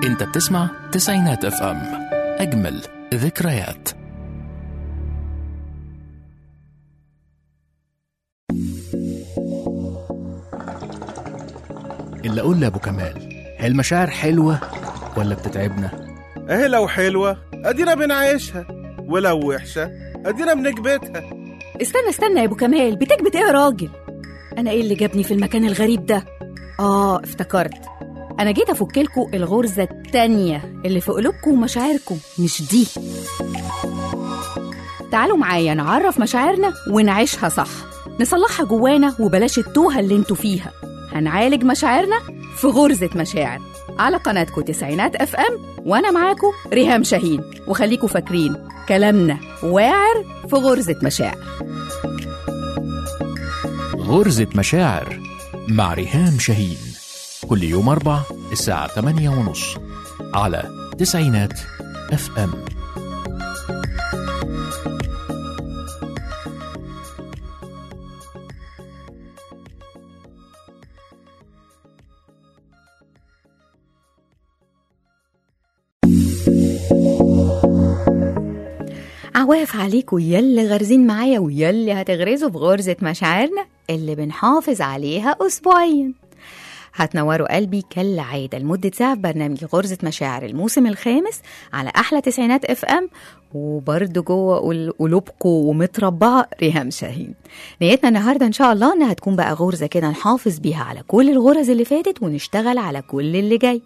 انت بتسمع تسعينات اف ام، اجمل ذكريات. اللي اقول لابو كمال، هي المشاعر حلوه ولا بتتعبنا؟ اهي لو حلوه ادينا بنعيشها، ولو وحشه ادينا بنكبتها. استنى يا ابو كمال، بتكبت ايه يا راجل؟ انا ايه اللي جابني في المكان الغريب ده؟ افتكرت، انا جيت افكلكوا الغرزه التانية اللي في قلوبكم ومشاعركم، مش دي. تعالوا معايا نعرف مشاعرنا ونعيشها صح، نصلحها جوانا وبلاش التوهه اللي انتوا فيها. هنعالج مشاعرنا في غرزه مشاعر على قناتكم تسعينات اف ام، وانا معاكم ريهام شاهين. وخليكوا فاكرين كلامنا واعر في غرزه مشاعر. غرزة مشاعر مع ريهام شاهين، كل يوم 4 الساعة 8:30 على تسعينات اف ام. عواف عليكم يلي غارزين معايا ويلي هتغرزوا في غرزة مشاعرنا اللي بنحافظ عليها أسبوعيا. هتنوروا قلبي كالعادة لمدة ساعة في برنامج غرزة مشاعر الموسم الخامس على أحلى تسعينات اف ام، وبرضو جوه قلوبكم ومتربعة ريهام شاهين. نيتنا النهاردة إن شاء الله إنها تكون بقى غرزة كده نحافظ بيها على كل الغرز اللي فاتت ونشتغل على كل اللي جاي.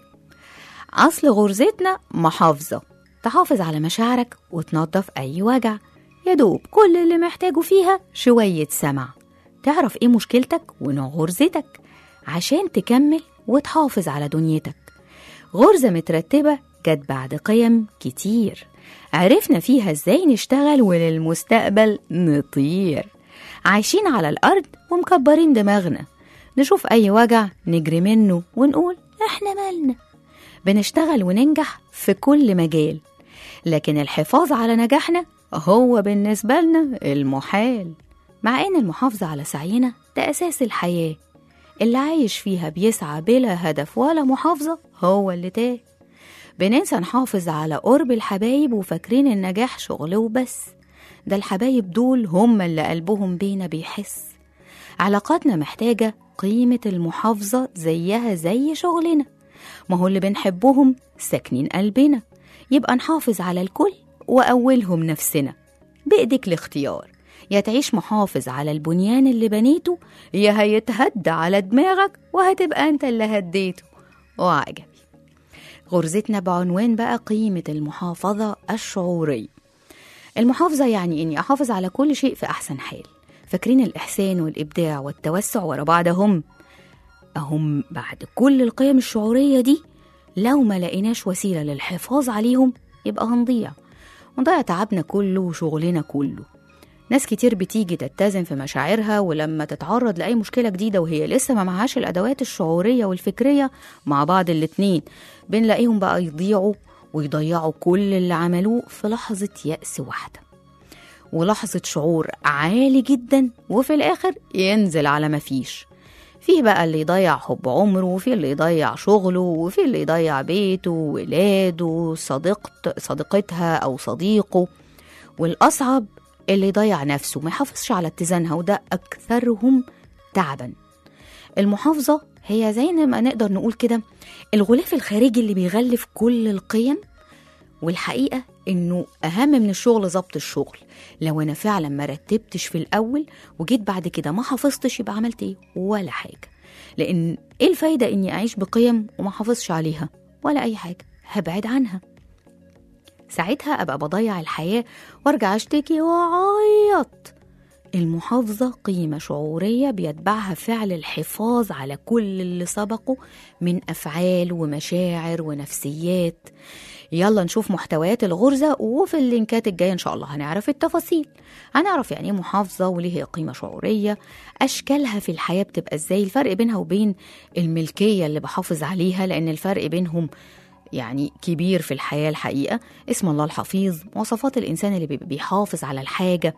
أصل غرزتنا محافظة، تحافظ على مشاعرك وتنظف أي وجع. يدوب كل اللي محتاجه فيها شوية سمع، تعرف إيه مشكلتك ونوع غرزتك عشان تكمل وتحافظ على دنيتك. غرزة مترتبة جت بعد قيم كتير عرفنا فيها إزاي نشتغل وللمستقبل نطير. عايشين على الأرض ومكبرين دماغنا، نشوف أي وجع نجري منه ونقول إحنا مالنا. بنشتغل وننجح في كل مجال، لكن الحفاظ على نجاحنا هو بالنسبة لنا المحال. مع إن المحافظة على سعينا ده أساس الحياة، اللي عايش فيها بيسعى بلا هدف ولا محافظة هو اللي تاه. بننسى نحافظ على قرب الحبايب وفاكرين النجاح شغل وبس. ده الحبايب دول هم اللي قلبهم بينا بيحس. علاقاتنا محتاجة قيمة المحافظة زيها زي شغلنا، ما هو اللي بنحبهم ساكنين قلبنا. يبقى نحافظ على الكل وأولهم نفسنا. بإيدك الاختيار، يا تعيش محافظ على البنيان اللي بنيته، يا هيتهد على دماغك وهتبقى أنت اللي هديته. وعجبي غرزتنا بعنوان بقى قيمة المحافظة الشعورية. المحافظة يعني إني أحافظ على كل شيء في أحسن حال. فاكرين الإحسان والإبداع والتوسع ورا بعض أهم بعد كل القيم الشعورية دي، لو ما لقيناش وسيلة للحفاظ عليهم يبقى هنضيع تعبنا كله وشغلنا كله. ناس كتير بتيجي تتزن في مشاعرها، ولما تتعرض لأي مشكلة جديدة وهي لسه ما معهاش الأدوات الشعورية والفكرية مع بعض الاتنين، بنلاقيهم بقى يضيعوا ويضيعوا كل اللي عملوه في لحظة يأس واحدة ولحظة شعور عالي جدا، وفي الآخر ينزل على مفيش. فيه بقى اللي يضيع حب عمره، وفيه اللي يضيع شغله، وفيه اللي يضيع بيته وولاده صديقتها أو صديقه، والأصعب اللي يضيع نفسه ما يحافظش على اتزانها، وده أكثرهم تعبا. المحافظة هي زي ما نقدر نقول كده الغلاف الخارجي اللي بيغلف كل القيم، والحقيقة إنه أهم من الشغل ضبط الشغل. لو أنا فعلا ما رتبتش في الأول وجيت بعد كده ما حافظتش، يبقى عملت إيه؟ ولا حاجة. لأن إيه الفايدة إني أعيش بقيم وما حافظش عليها؟ ولا أي حاجة، هبعد عنها. ساعتها أبقى بضيع الحياة وارجع أشتكي وأعيط. المحافظة قيمة شعورية بيتبعها فعل الحفاظ على كل اللي سبقه من أفعال ومشاعر ونفسيات. يلا نشوف محتويات الغرزة، وفي اللينكات الجاية إن شاء الله هنعرف التفاصيل. هنعرف يعني ايه محافظة وليه هي قيمة شعورية، أشكالها في الحياة بتبقى إزاي، الفرق بينها وبين الملكية اللي بحافظ عليها، لأن الفرق بينهم يعني كبير في الحياة الحقيقة. اسم الله الحفيظ، مواصفات الإنسان اللي بيحافظ على الحاجة،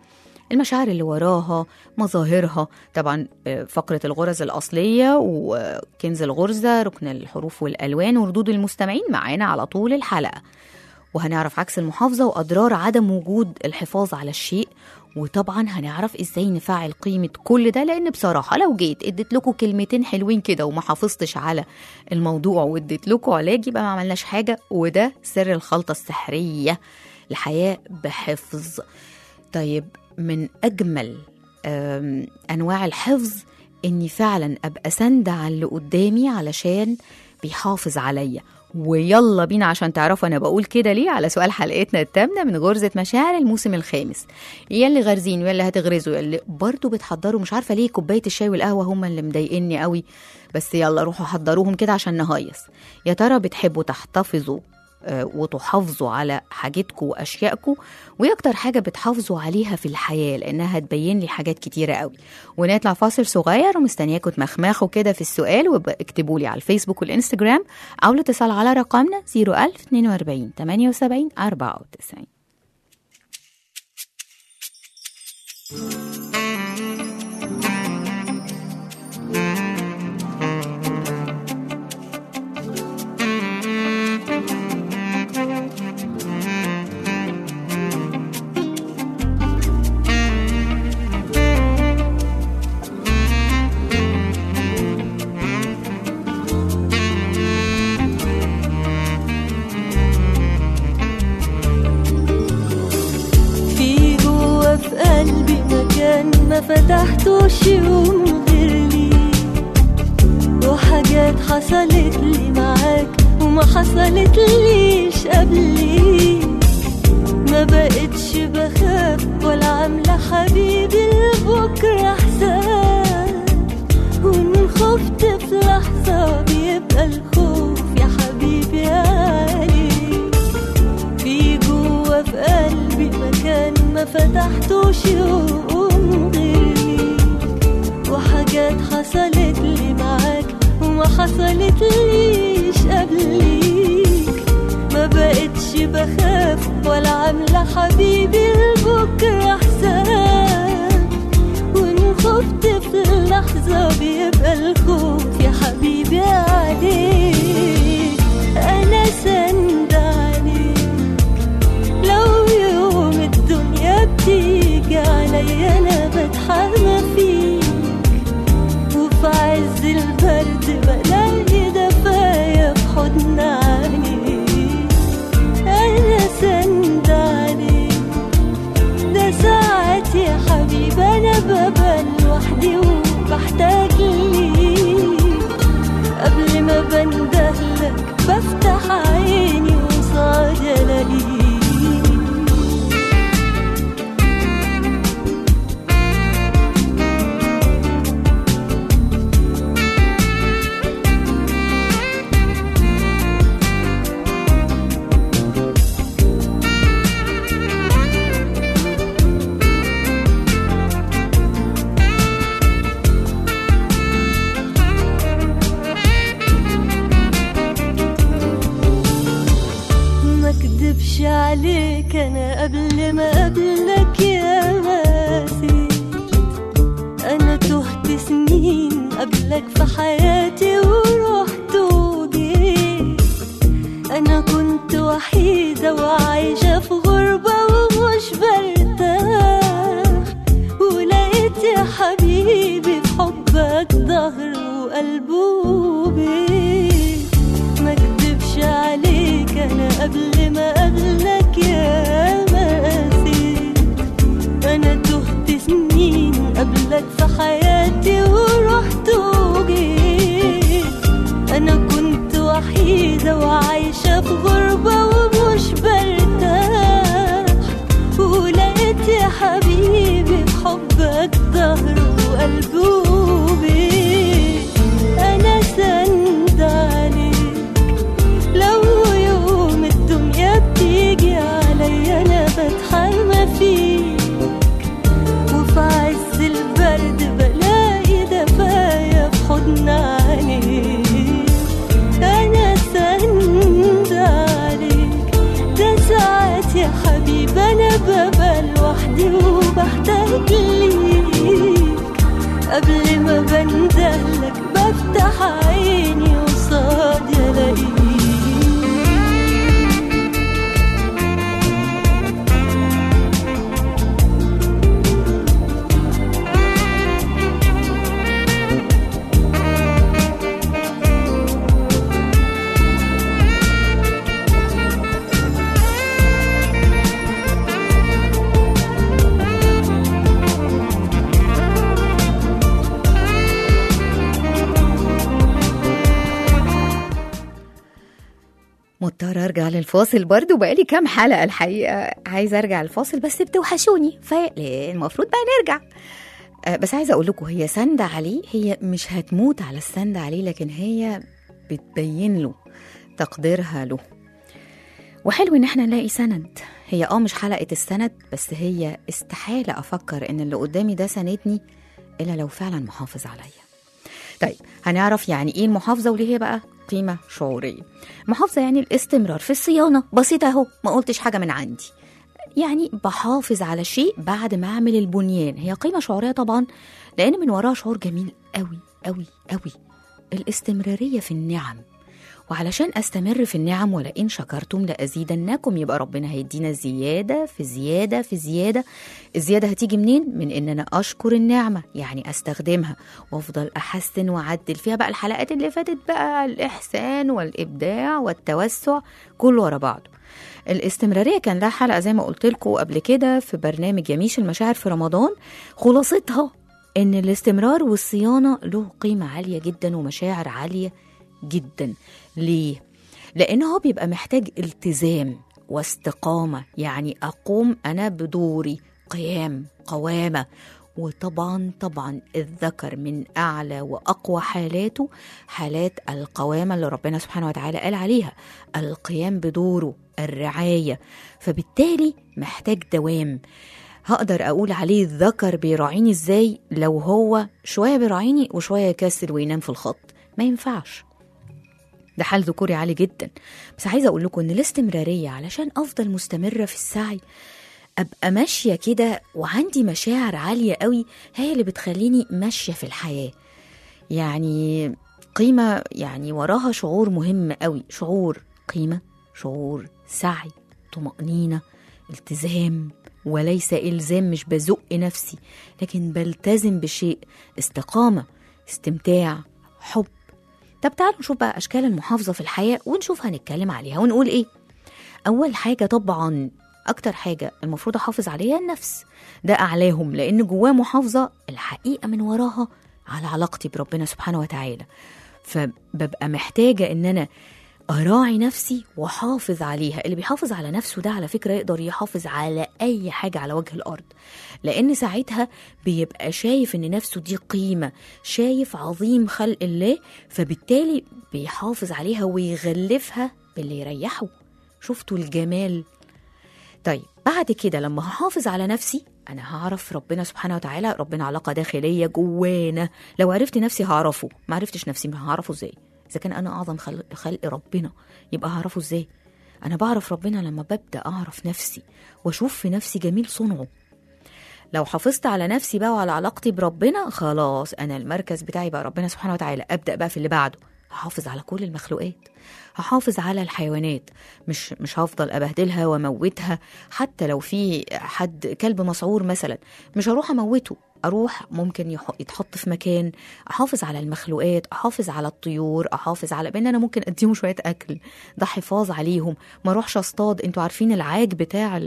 المشاعر اللي وراها، مظاهرها. طبعا فقرة الغرز الأصلية وكنز الغرزة، ركن الحروف والألوان، وردود المستمعين معانا على طول الحلقة. وهنعرف عكس المحافظة وأضرار عدم وجود الحفاظ على الشيء، وطبعا هنعرف ازاي نفعل قيمة كل ده، لأن بصراحة لو جيت اديت لكم كلمتين حلوين كده وما حافظتش على الموضوع واديت لكم علاج يبقى ما عملناش حاجة، وده سر الخلطة السحرية الحياة بحفظ. طيب، من أجمل أنواع الحفظ إني فعلا أبقى سند على اللي قدامي علشان بيحافظ عليا. ويلا بينا عشان تعرفوا أنا بقول كده ليه على سؤال حلقتنا التامنة من غرزة مشاعر الموسم الخامس. يلي غارزين ويلي هتغرزوا، يلي برضو بتحضروا، مش عارفة ليه كوباية الشاي والقهوة هم اللي مضايقني قوي، بس يلا روحوا حضروهم كده عشان نهيص. يا ترى بتحبوا تحتفظوا وتحافظوا على حاجتكم وأشيائكم، وهي أكتر حاجة بتحافظوا عليها في الحياة لأنها هتبين لي حاجات كتيرة قوي. ونطلع فاصل صغير ومستنياكم تمخمخوا كده في السؤال، واكتبوا لي على الفيسبوك والإنستجرام أو الاتصال على رقمنا 01042 78 94. ما فتحتوش يوم غير لي، وحاجات حصلت لي معاك وما حصلت ليش قبلي. ما بقتش بخاف ولا عاملة حبيبي لبكرة حساب، وإن خفت في لحظة بيبقى الخوف يا حبيبي عليك. في جوا في قلبي مكان ما فتحتوش يوم غيري، وحاجات حصلت لي معاك وما حصلت ليش قبليك. ما بقتش بخاف ولا عاملة حبيبي لبكرة حساب، وإن خفت في اللحظة بيبقى الخوف يا حبيبي عليك. أنا سند عليك لو يوم الدنيا بتيجي عليا، أنا بتحمى فيك وفي عز البرد بلاقي دفايا في حضن عينيك. أنا سند عليك، ده ساعات يا حبيبي أنا ببقى لوحدي وبحتاج ليك. قبل ما بندهلك بفتح عيني وصعد ألاقيك. مكدبش عليك أنا قبل ما قبلك يا ماسي، أنا تهت سنين قبلك في حياتي ورحت وجيت. أنا كنت وحيدة وعايشة في غربة ومش برتاح، ولقيت يا حبيبي في حبك ظهر وقلب وبيت. مكدبش عليك أنا قبل ما قبلك يا ماسي، أنا تهت سنين قبلك في حياتي ورحت وجيت. أنا كنت وحيدة وعايشة في غربة ومش برتاح، ولقيت يا حبيبي في حبك ظهر وقلب وبيت. أنا سند عليك لو يوم الدنيا بتيجي عليا، أنا بتحمى فيك وفي عز البرد بلاقي دفايا في حضن عينيك. أنا سند عليك، مضطرة ارجع للفاصل برضو، بقالي كام حلقة الحقيقة عايزة ارجع الفاصل بس بتوحشوني، فالمفروض بقى نرجع. بس عايزة اقول لكم هي سند عليه، هي مش هتموت على السند عليه، لكن هي بتبين له تقديرها له. وحلو ان احنا نلاقي سند. هي مش حلقة السند، بس هي استحالة افكر ان اللي قدامي ده سندني الا لو فعلا محافظ عليا. طيب هنعرف يعني ايه المحافظة وليه هي بقى قيمة شعورية. محافظة يعني الاستمرار في الصيانة، بسيطة اهو، ما قلتش حاجة من عندي، يعني بحافظ على شيء بعد ما اعمل البنيان. هي قيمة شعورية طبعا لان من وراها شعور جميل قوي قوي قوي، الاستمرارية في النعم. وعلشان استمر في النعم، ولئن شكرتم لأزيدنكم، يبقى ربنا هيدينا زيادة في زيادة في زيادة. الزيادة هتيجي منين؟ من ان انا اشكر النعمة، يعني استخدمها وافضل احسن واعدل فيها. بقى الحلقات اللي فاتت بقى الاحسان والابداع والتوسع كله ورا بعضه. الاستمرارية كان لها حلقة زي ما قلت لكم قبل كده في برنامج يميش المشاعر في رمضان، خلاصتها ان الاستمرار والصيانة له قيمة عالية جدا ومشاعر عالية جدا. ليه؟ لأنه هو بيبقى محتاج التزام واستقامة، يعني أقوم أنا بدوري، قيام، قوامة. وطبعا الذكر من أعلى وأقوى حالاته حالات القوامة اللي ربنا سبحانه وتعالى قال عليها، القيام بدوره، الرعاية. فبالتالي محتاج دوام. هقدر أقول عليه الذكر بيراعيني إزاي لو هو شوية بيراعيني وشوية يكسل وينام في الخط؟ ما ينفعش، ده حال ذكوري عالي جدا. بس عايزة أقول لكم إن الاستمرارية علشان أفضل مستمرة في السعي، أبقى ماشية كده وعندي مشاعر عالية قوي، هي اللي بتخليني ماشية في الحياة. يعني قيمة، يعني وراها شعور مهم قوي، شعور قيمة، شعور سعي، طمأنينة، التزام، وليس إلزام. مش بزق نفسي لكن بلتزم بشيء، استقامة، استمتاع، حب. طب تعالوا نشوف بقى أشكال المحافظة في الحياة ونشوف هنتكلم عليها ونقول إيه. أول حاجة طبعا أكتر حاجة المفروض أحافظ عليها النفس، ده أعلاهم، لأن جواه محافظة الحقيقة من وراها على علاقتي بربنا سبحانه وتعالى. فببقى محتاجة إن أنا أراعي نفسي وحافظ عليها. اللي بيحافظ على نفسه ده على فكرة يقدر يحافظ على أي حاجة على وجه الأرض، لأن ساعتها بيبقى شايف إن نفسه دي قيمة، شايف عظيم خلق الله، فبالتالي بيحافظ عليها ويغلفها باللي يريحه. شفتوا الجمال؟ طيب بعد كده لما هحافظ على نفسي أنا هعرف ربنا سبحانه وتعالى. ربنا علاقة داخلية جوانا، لو عرفت نفسي هعرفه، ما عرفتش نفسي ما هعرفه إزاي؟ إذا كان أنا أعظم خلق ربنا يبقى هعرفه إزاي؟ أنا بعرف ربنا لما ببدأ أعرف نفسي وأشوف في نفسي جميل صنعه. لو حافظت على نفسي بقى وعلى علاقتي بربنا، خلاص أنا المركز بتاعي بقى ربنا سبحانه وتعالى. أبدأ بقى في اللي بعده، هحافظ على كل المخلوقات، هحافظ على الحيوانات، مش هفضل أبهدلها وموتها. حتى لو في حد كلب مسعور مثلا، مش هروح أموته، أروح ممكن يتحط في مكان. أحافظ على المخلوقات، أحافظ على الطيور، أحافظ على بأن أنا ممكن أديهم شوية أكل، ده حفاظ عليهم. ما أروحش أصطاد. أنتوا عارفين العاج بتاع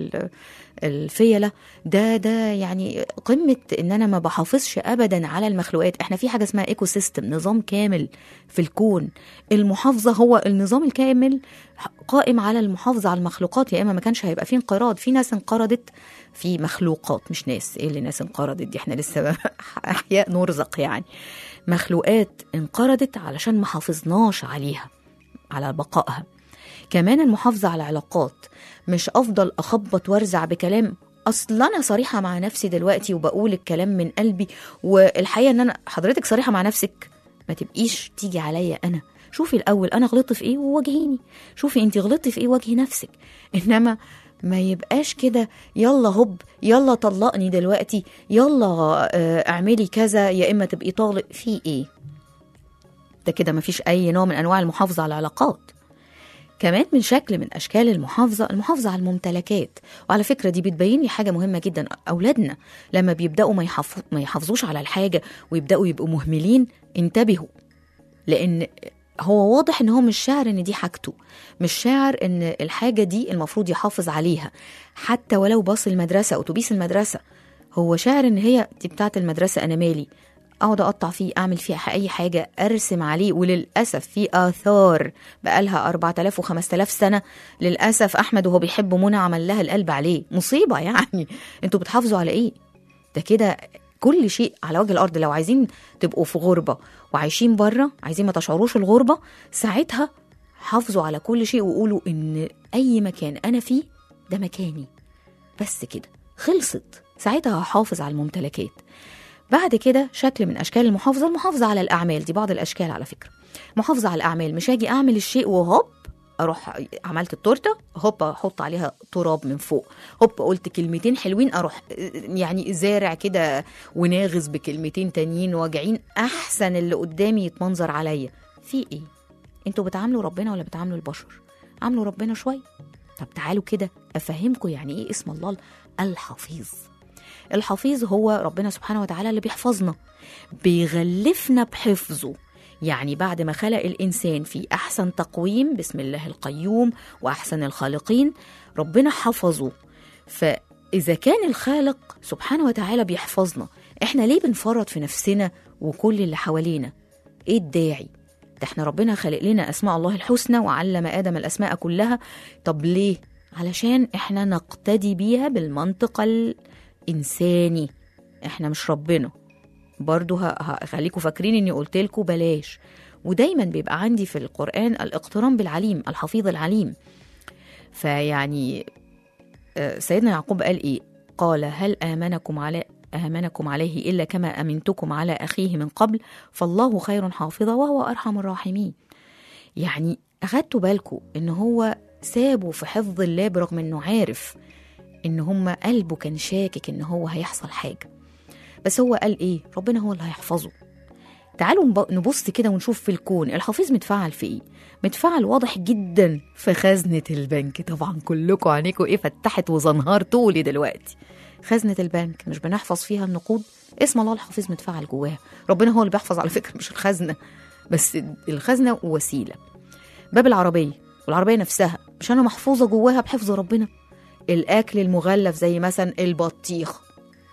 الفيلة ده يعني قمة إن أنا ما بحافظش أبدا على المخلوقات. إحنا في حاجة اسمها إيكو سيستم، نظام كامل في الكون. المحافظة هو النظام الكامل قائم على المحافظة على المخلوقات، يا إما ما كانش هيبقى فيه انقراض. في ناس انقرضت في مخلوقات، مش ناس. إيه اللي ناس انقرضت دي؟ إحنا لسه أحياء نرزق يعني. مخلوقات انقرضت علشان ما حافظناش عليها، على بقائها. كمان المحافظة على علاقات، مش أفضل أخبط وارزع بكلام. أصلا أنا صريحة مع نفسي دلوقتي وبقول الكلام من قلبي، والحقيقة أن أنا حضرتك صريحة مع نفسك، ما تبقيش تيجي عليا أنا. شوفي الأول أنا غلطت في إيه وواجهيني، شوفي أنت غلطت في إيه واجهي نفسك. إنما ما يبقاش كده يلا هب، يلا طلقني دلوقتي، يلا اعملي كذا يا إما تبقي طالق. في إيه ده كده؟ ما فيش أي نوع من أنواع المحافظة على العلاقات. كمان من شكل من أشكال المحافظة على الممتلكات. وعلى فكرة دي بتبين لي حاجة مهمة جدا. أولادنا لما بيبدأوا ما يحافظوش على الحاجة ويبدأوا يبقوا مهملين، انتبهوا، لأن هو واضح إن هو مش شاعر إن دي حاجته، مش شاعر إن الحاجة دي المفروض يحافظ عليها. حتى ولو باص المدرسة، أتوبيس المدرسة، هو شاعر إن هي دي بتاعة المدرسة، أنا مالي. اقعد اقطع فيه، اعمل فيه اي حاجه، ارسم عليه، وللاسف في اثار بقالها 4000 و5000 سنه. للاسف احمد وهو بيحب منى عمل لها القلب عليه، مصيبه يعني. انتوا بتحافظوا على ايه؟ ده كده كل شيء على وجه الارض. لو عايزين تبقوا في غربه وعايشين بره، عايزين ما تشعروش الغربه، ساعتها حافظوا على كل شيء وقولوا ان اي مكان انا فيه ده مكاني، بس كده خلصت. ساعتها هحافظ على الممتلكات. بعد كده شكل من اشكال المحافظه على الاعمال، دي بعض الاشكال على فكره. محافظه على الاعمال، مش هاجي اعمل الشيء وهوب اروح عملت التورته هوب احط عليها تراب من فوق، هوب قلت كلمتين حلوين اروح يعني زارع كده وناغز بكلمتين تانيين واجعين، احسن اللي قدامي يتمنظر عليا. في ايه؟ انتوا بتعاملوا ربنا ولا بتعاملوا البشر؟ عاملوا ربنا شويه. طب تعالوا كده افهمكم يعني ايه اسم الله الحفيظ. الحفيظ هو ربنا سبحانه وتعالى اللي بيحفظنا، بيغلفنا بحفظه. يعني بعد ما خلق الإنسان في أحسن تقويم، بسم الله القيوم وأحسن الخالقين، ربنا حفظه. فإذا كان الخالق سبحانه وتعالى بيحفظنا، إحنا ليه بنفرط في نفسنا وكل اللي حوالينا؟ إيه الداعي؟ ده إحنا ربنا خلق لنا أسماء الله الحسنى وعلم آدم الأسماء كلها. طب ليه؟ علشان إحنا نقتدي بيها بالمنطق الإنساني. إحنا مش ربنا. برضو هخليكم فاكرين اني قلت لكم بلاش. ودايما بيبقى عندي في القرآن الاقتران بالعليم، الحفيظ العليم. فيعني سيدنا يعقوب قال ايه؟ قال هل آمنكم عليه إلا كما أمنتكم على أخيه من قبل فالله خير حافظا وهو أرحم الراحمين. يعني أخدتوا بالكم إن هو سابه في حفظ الله برغم إنه عارف إن هم قلبه كان شاكك إن هو هيحصل حاجة، بس هو قال إيه؟ ربنا هو اللي هيحفظه. تعالوا نبص كده ونشوف في الكون الحفيظ متفعل في إيه؟ متفعل واضح جدا في خزنة البنك. طبعا كلكم عينيكم إيه فتحت وزنهار طولي دلوقتي. خزنة البنك مش بنحفظ فيها النقود؟ اسم الله الحفيظ متفعل جواها. ربنا هو اللي بيحفظ على فكرة، مش الخزنة، بس الخزنة وسيلة. باب العربية والعربية نفسها مش أنا محفوظة جواها بحفظ ربنا؟ الأكل المغلف زي مثلا البطيخ،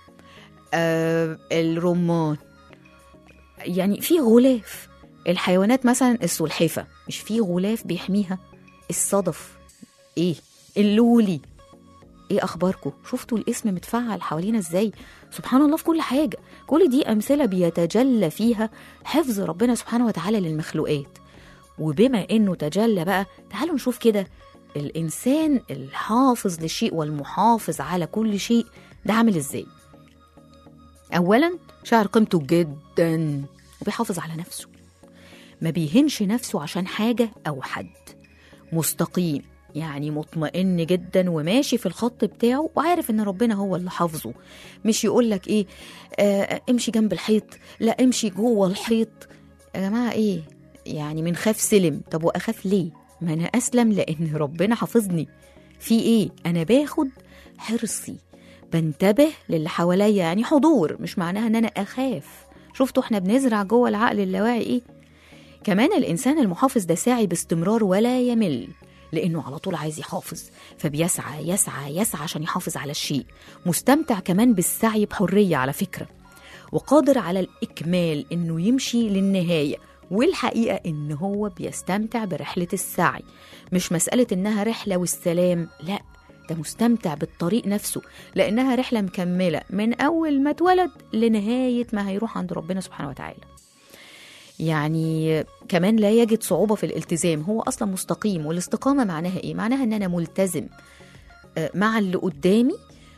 الرمان، يعني في غلاف. الحيوانات مثلا السلحفة مش في غلاف بيحميها؟ الصدف، ايه اللولي، ايه اخباركم؟ شفتوا الاسم متفعل حوالينا ازاي؟ سبحان الله في كل حاجة. كل دي امثلة بيتجلى فيها حفظ ربنا سبحانه وتعالى للمخلوقات. وبما انه تجلى بقى، تعالوا نشوف كده الانسان الحافظ لشيء والمحافظ على كل شيء ده عامل ازاي. اولا شعر قيمته جدا وبيحافظ على نفسه، ما بيهنش نفسه عشان حاجة او حد، مستقيم يعني مطمئن جدا وماشي في الخط بتاعه وعارف ان ربنا هو اللي حافظه. مش يقولك ايه امشي جنب الحيط، لا امشي جوه الحيط. يا جماعة ايه يعني؟ من خاف سلم. طب واخاف ليه؟ ما انا اسلم لان ربنا حافظني. في ايه؟ انا باخد حرصي، بنتبه للي حواليا، يعني حضور، مش معناها ان انا اخاف. شفتوا احنا بنزرع جوه العقل اللاواعي ايه؟ كمان الانسان المحافظ ده ساعي باستمرار ولا يمل، لانه على طول عايز يحافظ، فبيسعى يسعى يسعى عشان يحافظ على الشيء. مستمتع كمان بالسعي بحرية على فكرة، وقادر على الإكمال إنه يمشي للنهاية. والحقيقة إن هو بيستمتع برحلة السعي، مش مسألة إنها رحلة والسلام، لا، ده مستمتع بالطريق نفسه، لأنها رحلة مكملة من أول ما اتولد لنهاية ما هيروح عند ربنا سبحانه وتعالى. يعني كمان لا يجد صعوبة في الالتزام، هو أصلا مستقيم. والاستقامة معناها إيه؟ معناها إن أنا ملتزم مع اللي قدامي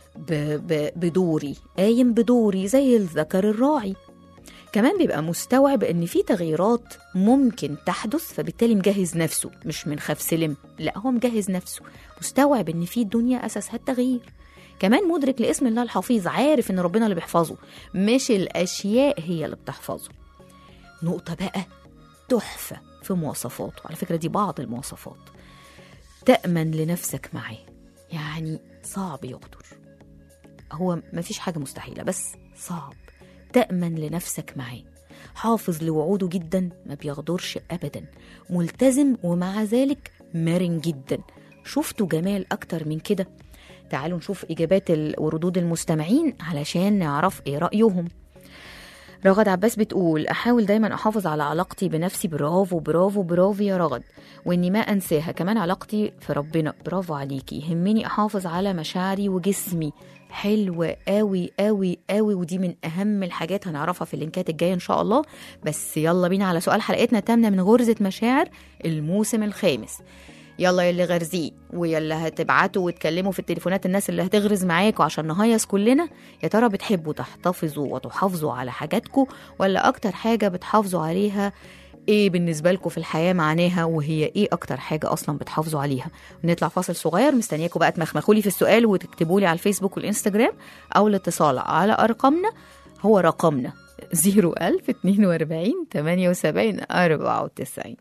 بدوري، قايم بدوري زي الذكر الراعي. كمان بيبقى مستوعب إن في تغييرات ممكن تحدث، فبالتالي مجهز نفسه، مش من خاف سلم، لا، هو مجهز نفسه، مستوعب إن في الدنيا أساسها التغيير. كمان مدرك لاسم الله الحفيظ، عارف إن ربنا اللي بيحفظه، مش الأشياء هي اللي بتحفظه. نقطة بقى تحفة في مواصفاته، على فكرة دي بعض المواصفات. تأمن لنفسك معاه، يعني صعب يقدر، هو مفيش حاجة مستحيلة بس صعب. تأمن لنفسك معاه، حافظ لوعوده جدا، ما بيغدرش أبدا، ملتزم ومع ذلك مرن جدا. شفتوا جمال أكتر من كده؟ تعالوا نشوف إجابات وردود المستمعين علشان نعرف إيه رأيهم. رغد عباس بتقول احاول دايما احافظ على علاقتي بنفسي. برافو برافو برافو يا رغد، واني ما انساها. كمان علاقتي في ربنا، برافو عليكي. يهمني احافظ على مشاعري وجسمي. حلوة قوي قوي قوي، ودي من اهم الحاجات هنعرفها في اللينكات الجايه ان شاء الله. بس يلا بينا على سؤال حلقتنا الثامنة من غرزة مشاعر الموسم الخامس. يلا يلي غرزيه ويلي هتبعتوا وتكلموا في التليفونات الناس اللي هتغرز معاكوا عشان نهيص كلنا. يا ترى بتحبوا تحتفظوا وتحافظوا على حاجاتكم، ولا اكتر حاجة بتحافظوا عليها ايه بالنسبة لكم في الحياة معناها، وهي ايه اكتر حاجة اصلا بتحافظوا عليها؟ نطلع فاصل صغير، مستنياكم بقى تمخمخولي في السؤال وتكتبوا لي على الفيسبوك والانستجرام، او الاتصال على ارقامنا. هو رقمنا 01000 42 78 94.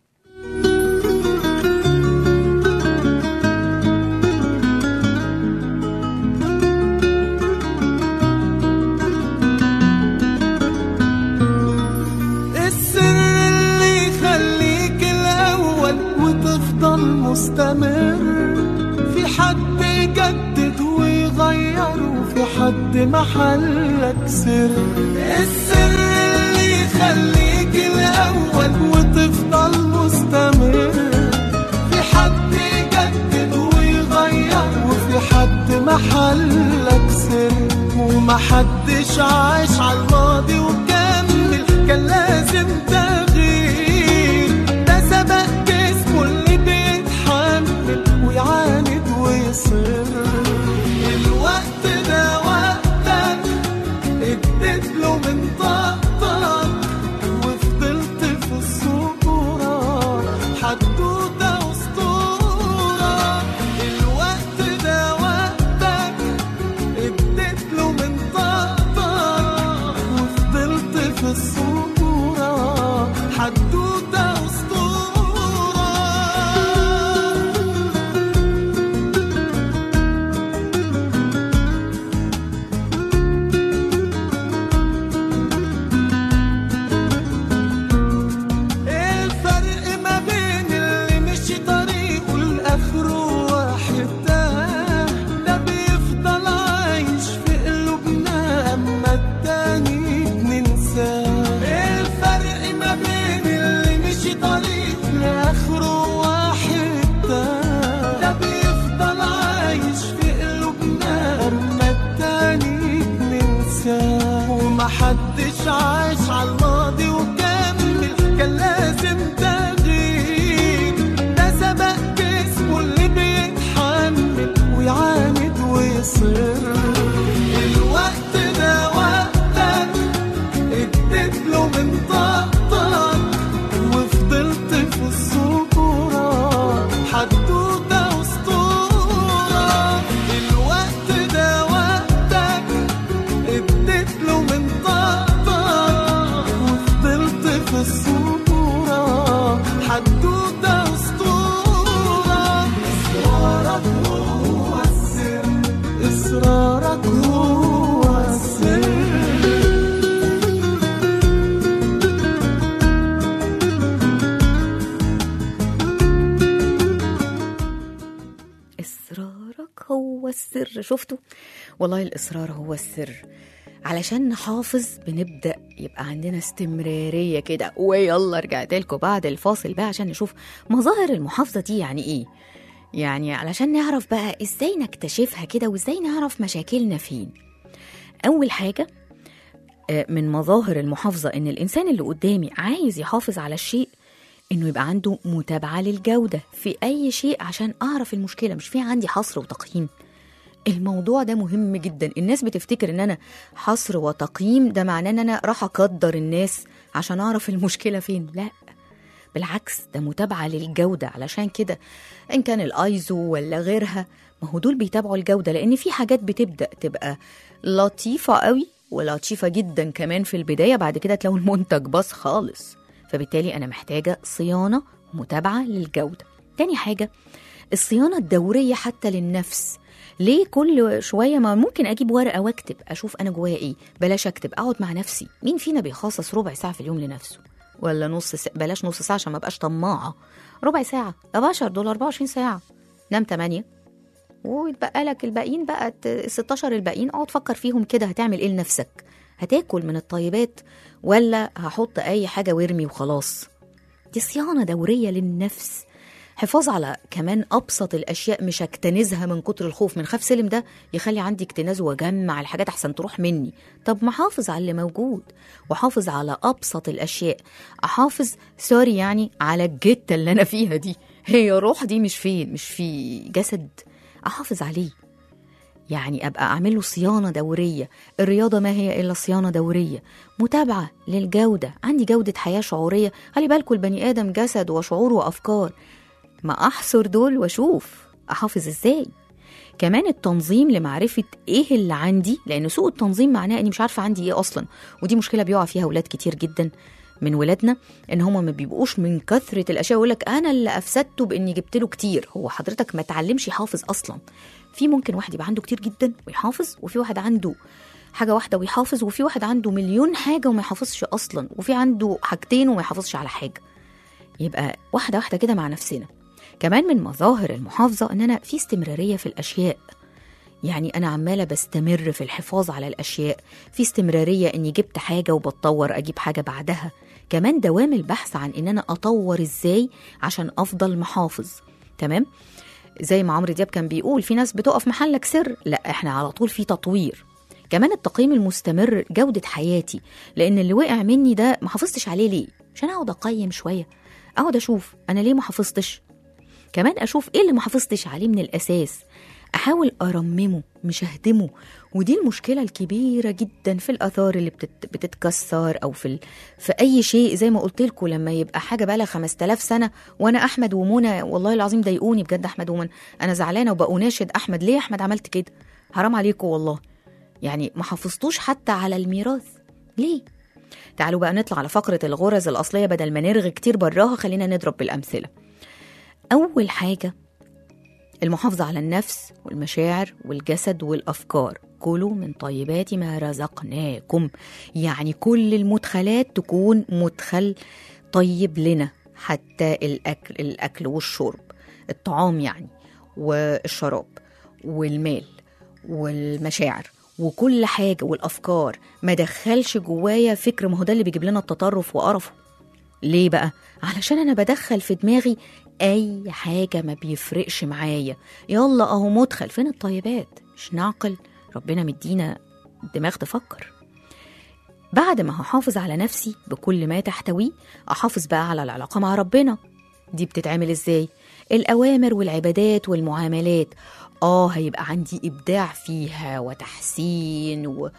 مستمر، في حد يجدد ويغير، وفي حد محلك سر. السر اللي يخليك الأول وتفضل مستمر، في حد يجدد ويغير، وفي حد محلك سر. ومحدش عاش على الماضي وكمل، كان لازم تغيير. ده سبق جسمه اللي ويعاند ويصر. الوقت ده وقتك، اديت له من طاقتك، وفضلت في الصورة حدوتة واسطورة. الوقت ده وقتك، اديت له من طاقتك، وفضلت في الصورة حدوتة واسطورة. محدش عاش على الماضي وكمل، كان لازم تغيير. ده سبق جسمه اللي بيتحمل ويعاند ويصر. الوقت ده وقتك، اديت له من طاقتك، وفضلت في الصورة حدوتة واسطورة. الوقت ده وقتك، اديت له من في الصورة حدوتة واسطورة. إصرارك هو السر، إصرارك هو السر. إصرارك هو السر. شفتوا؟ والله الإصرار هو السر. علشان نحافظ بنبدأ يبقى عندنا استمرارية كده. ويلا رجعت لكم بعد الفاصل بقى عشان نشوف مظاهر المحافظة دي يعني ايه. يعني علشان نعرف بقى ازاي نكتشفها كده، وازاي نعرف مشاكلنا فين. اول حاجة من مظاهر المحافظة ان الانسان اللي قدامي عايز يحافظ على الشيء، انه يبقى عنده متابعة للجودة في اي شيء عشان اعرف المشكلة، مش في عندي حصر وتقييم. الموضوع ده مهم جدا. الناس بتفتكر ان انا حصر وتقييم ده معناه ان انا راح اقدر الناس عشان اعرف المشكلة فين. لا بالعكس، ده متابعة للجودة. علشان كده ان كان الايزو ولا غيرها، ما هو دول بيتابعوا الجودة، لان في حاجات بتبدأ تبقى لطيفة قوي ولطيفة جدا كمان في البداية، بعد كده تلاقوا المنتج باظ خالص. فبالتالي انا محتاجة صيانة ومتابعة للجودة. تاني حاجة الصيانة الدورية حتى للنفس. ليه كل شوية ما ممكن أجيب ورقة واكتب أشوف أنا جوايا إيه؟ بلاش أكتب، أقعد مع نفسي. مين فينا بيخصص ربع ساعة في اليوم لنفسه؟ ولا نص ساعة؟ بلاش نص ساعة عشان ما بقاش طماعة. ربع ساعة يا بشر، دول 24 ساعة. نام 8 ويتبقى لك الباقيين بقى 16 الباقيين، اقعد فكر فيهم كده هتعمل إيه لنفسك هتاكل من الطيبات ولا هحط أي حاجة وارمي وخلاص؟ دي صيانة دورية للنفس، حفاظ على كمان أبسط الأشياء، مش اكتنزها من كتر الخوف. من خاف سلم ده يخلي عندي اكتناز وأجمع الحاجات أحسن تروح مني. طب ما حافظ على اللي موجود وحافظ على أبسط الأشياء، أحافظ سوري يعني على الجتة اللي أنا فيها دي، هي روح دي مش في جسد، أحافظ عليه. يعني أبقى أعمله صيانة دورية. الرياضة ما هي إلا صيانة دورية، متابعة للجودة، عندي جودة حياة شعورية. خلي بالكم البني آدم جسد وشعور وأفكار، ما أحصر دول وأشوف أحافظ إزاي. كمان التنظيم لمعرفة إيه اللي عندي، لأن سوء التنظيم معناه أني مش عارفة عندي إيه أصلا، ودي مشكلة بيقع فيها ولاد كتير جدا من ولادنا، إن هما ما بيبقوش من كثرة الأشياء يقولك أنا اللي أفسدته بإني جبت له كتير. هو حضرتك ما تعلمش يحافظ أصلا. في ممكن واحد يبقى عنده كتير جدا ويحافظ، وفي واحد عنده حاجة واحدة ويحافظ، وفي واحد عنده مليون حاجة وما يحافظش أصلا، وفي عنده حاجتين وما يحافظش على حاجة. يبقى واحدة واحدة كده مع نفسنا. كمان من مظاهر المحافظة ان انا في استمرارية في الاشياء، يعني انا عمالة بستمر في الحفاظ على الاشياء، في استمرارية اني جبت حاجة وبتطور اجيب حاجة بعدها. كمان دوام البحث عن ان انا اطور ازاي عشان افضل محافظ. تمام، زي ما عمرو دياب كان بيقول في ناس بتقف محلك سر، لا احنا على طول في تطوير. كمان التقييم المستمر جودة حياتي، لان اللي وقع مني ده ما حافظتش عليه ليه، عشان اقعد اقيم شوية، اقعد اشوف انا ليه ما حافظتش. كمان أشوف إيه اللي ما حافظتش عليه من الأساس، أحاول أرممه مش أهدمه. ودي المشكلة الكبيرة جدا في الآثار اللي بتتكسر، أو في أي شيء. زي ما قلت لكم لما يبقى حاجة بقى لها 5000 سنة، وأنا أحمد ومنى والله العظيم ضايقوني بجد، أحمد ومنى أنا زعلانة وبأناشد أحمد، ليه أحمد عملت كده؟ حرام عليكم والله، يعني ما حافظتوش حتى على الميراث ليه؟ تعالوا بقى نطلع على فقرة الغرز الأصلية بدل ما نرغي كتير براها، خلينا نضرب بالأمثلة. أول حاجة المحافظة على النفس والمشاعر والجسد والأفكار. كلوا من طيبات ما رزقناكم، يعني كل المدخلات تكون مدخل طيب لنا، حتى الأكل والشرب، الطعام يعني، والشراب والمال والمشاعر وكل حاجة والأفكار. ما دخلش جوايا فكر، ما هو ده اللي بيجيب لنا التطرف وقرفه. ليه بقى؟ علشان أنا بدخل في دماغي أي حاجة ما بيفرقش معايا، يلا أهو مدخل. فين الطيبات؟ مش نعقل، ربنا مدينا دماغ تفكر. بعد ما هحافظ على نفسي بكل ما تحتويه، أحافظ بقى على العلاقة مع ربنا. دي بتتعمل إزاي؟ الأوامر والعبادات والمعاملات. هيبقى عندي إبداع فيها وتحسين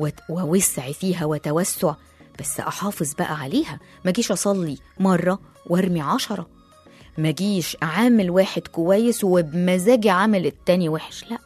ووسع فيها وتوسع، بس أحافظ بقى عليها. ما جيش أصلي مرة وارمي 10، ما جيش أعامل واحد كويس وبمزاجي عامل التاني وحش، لا،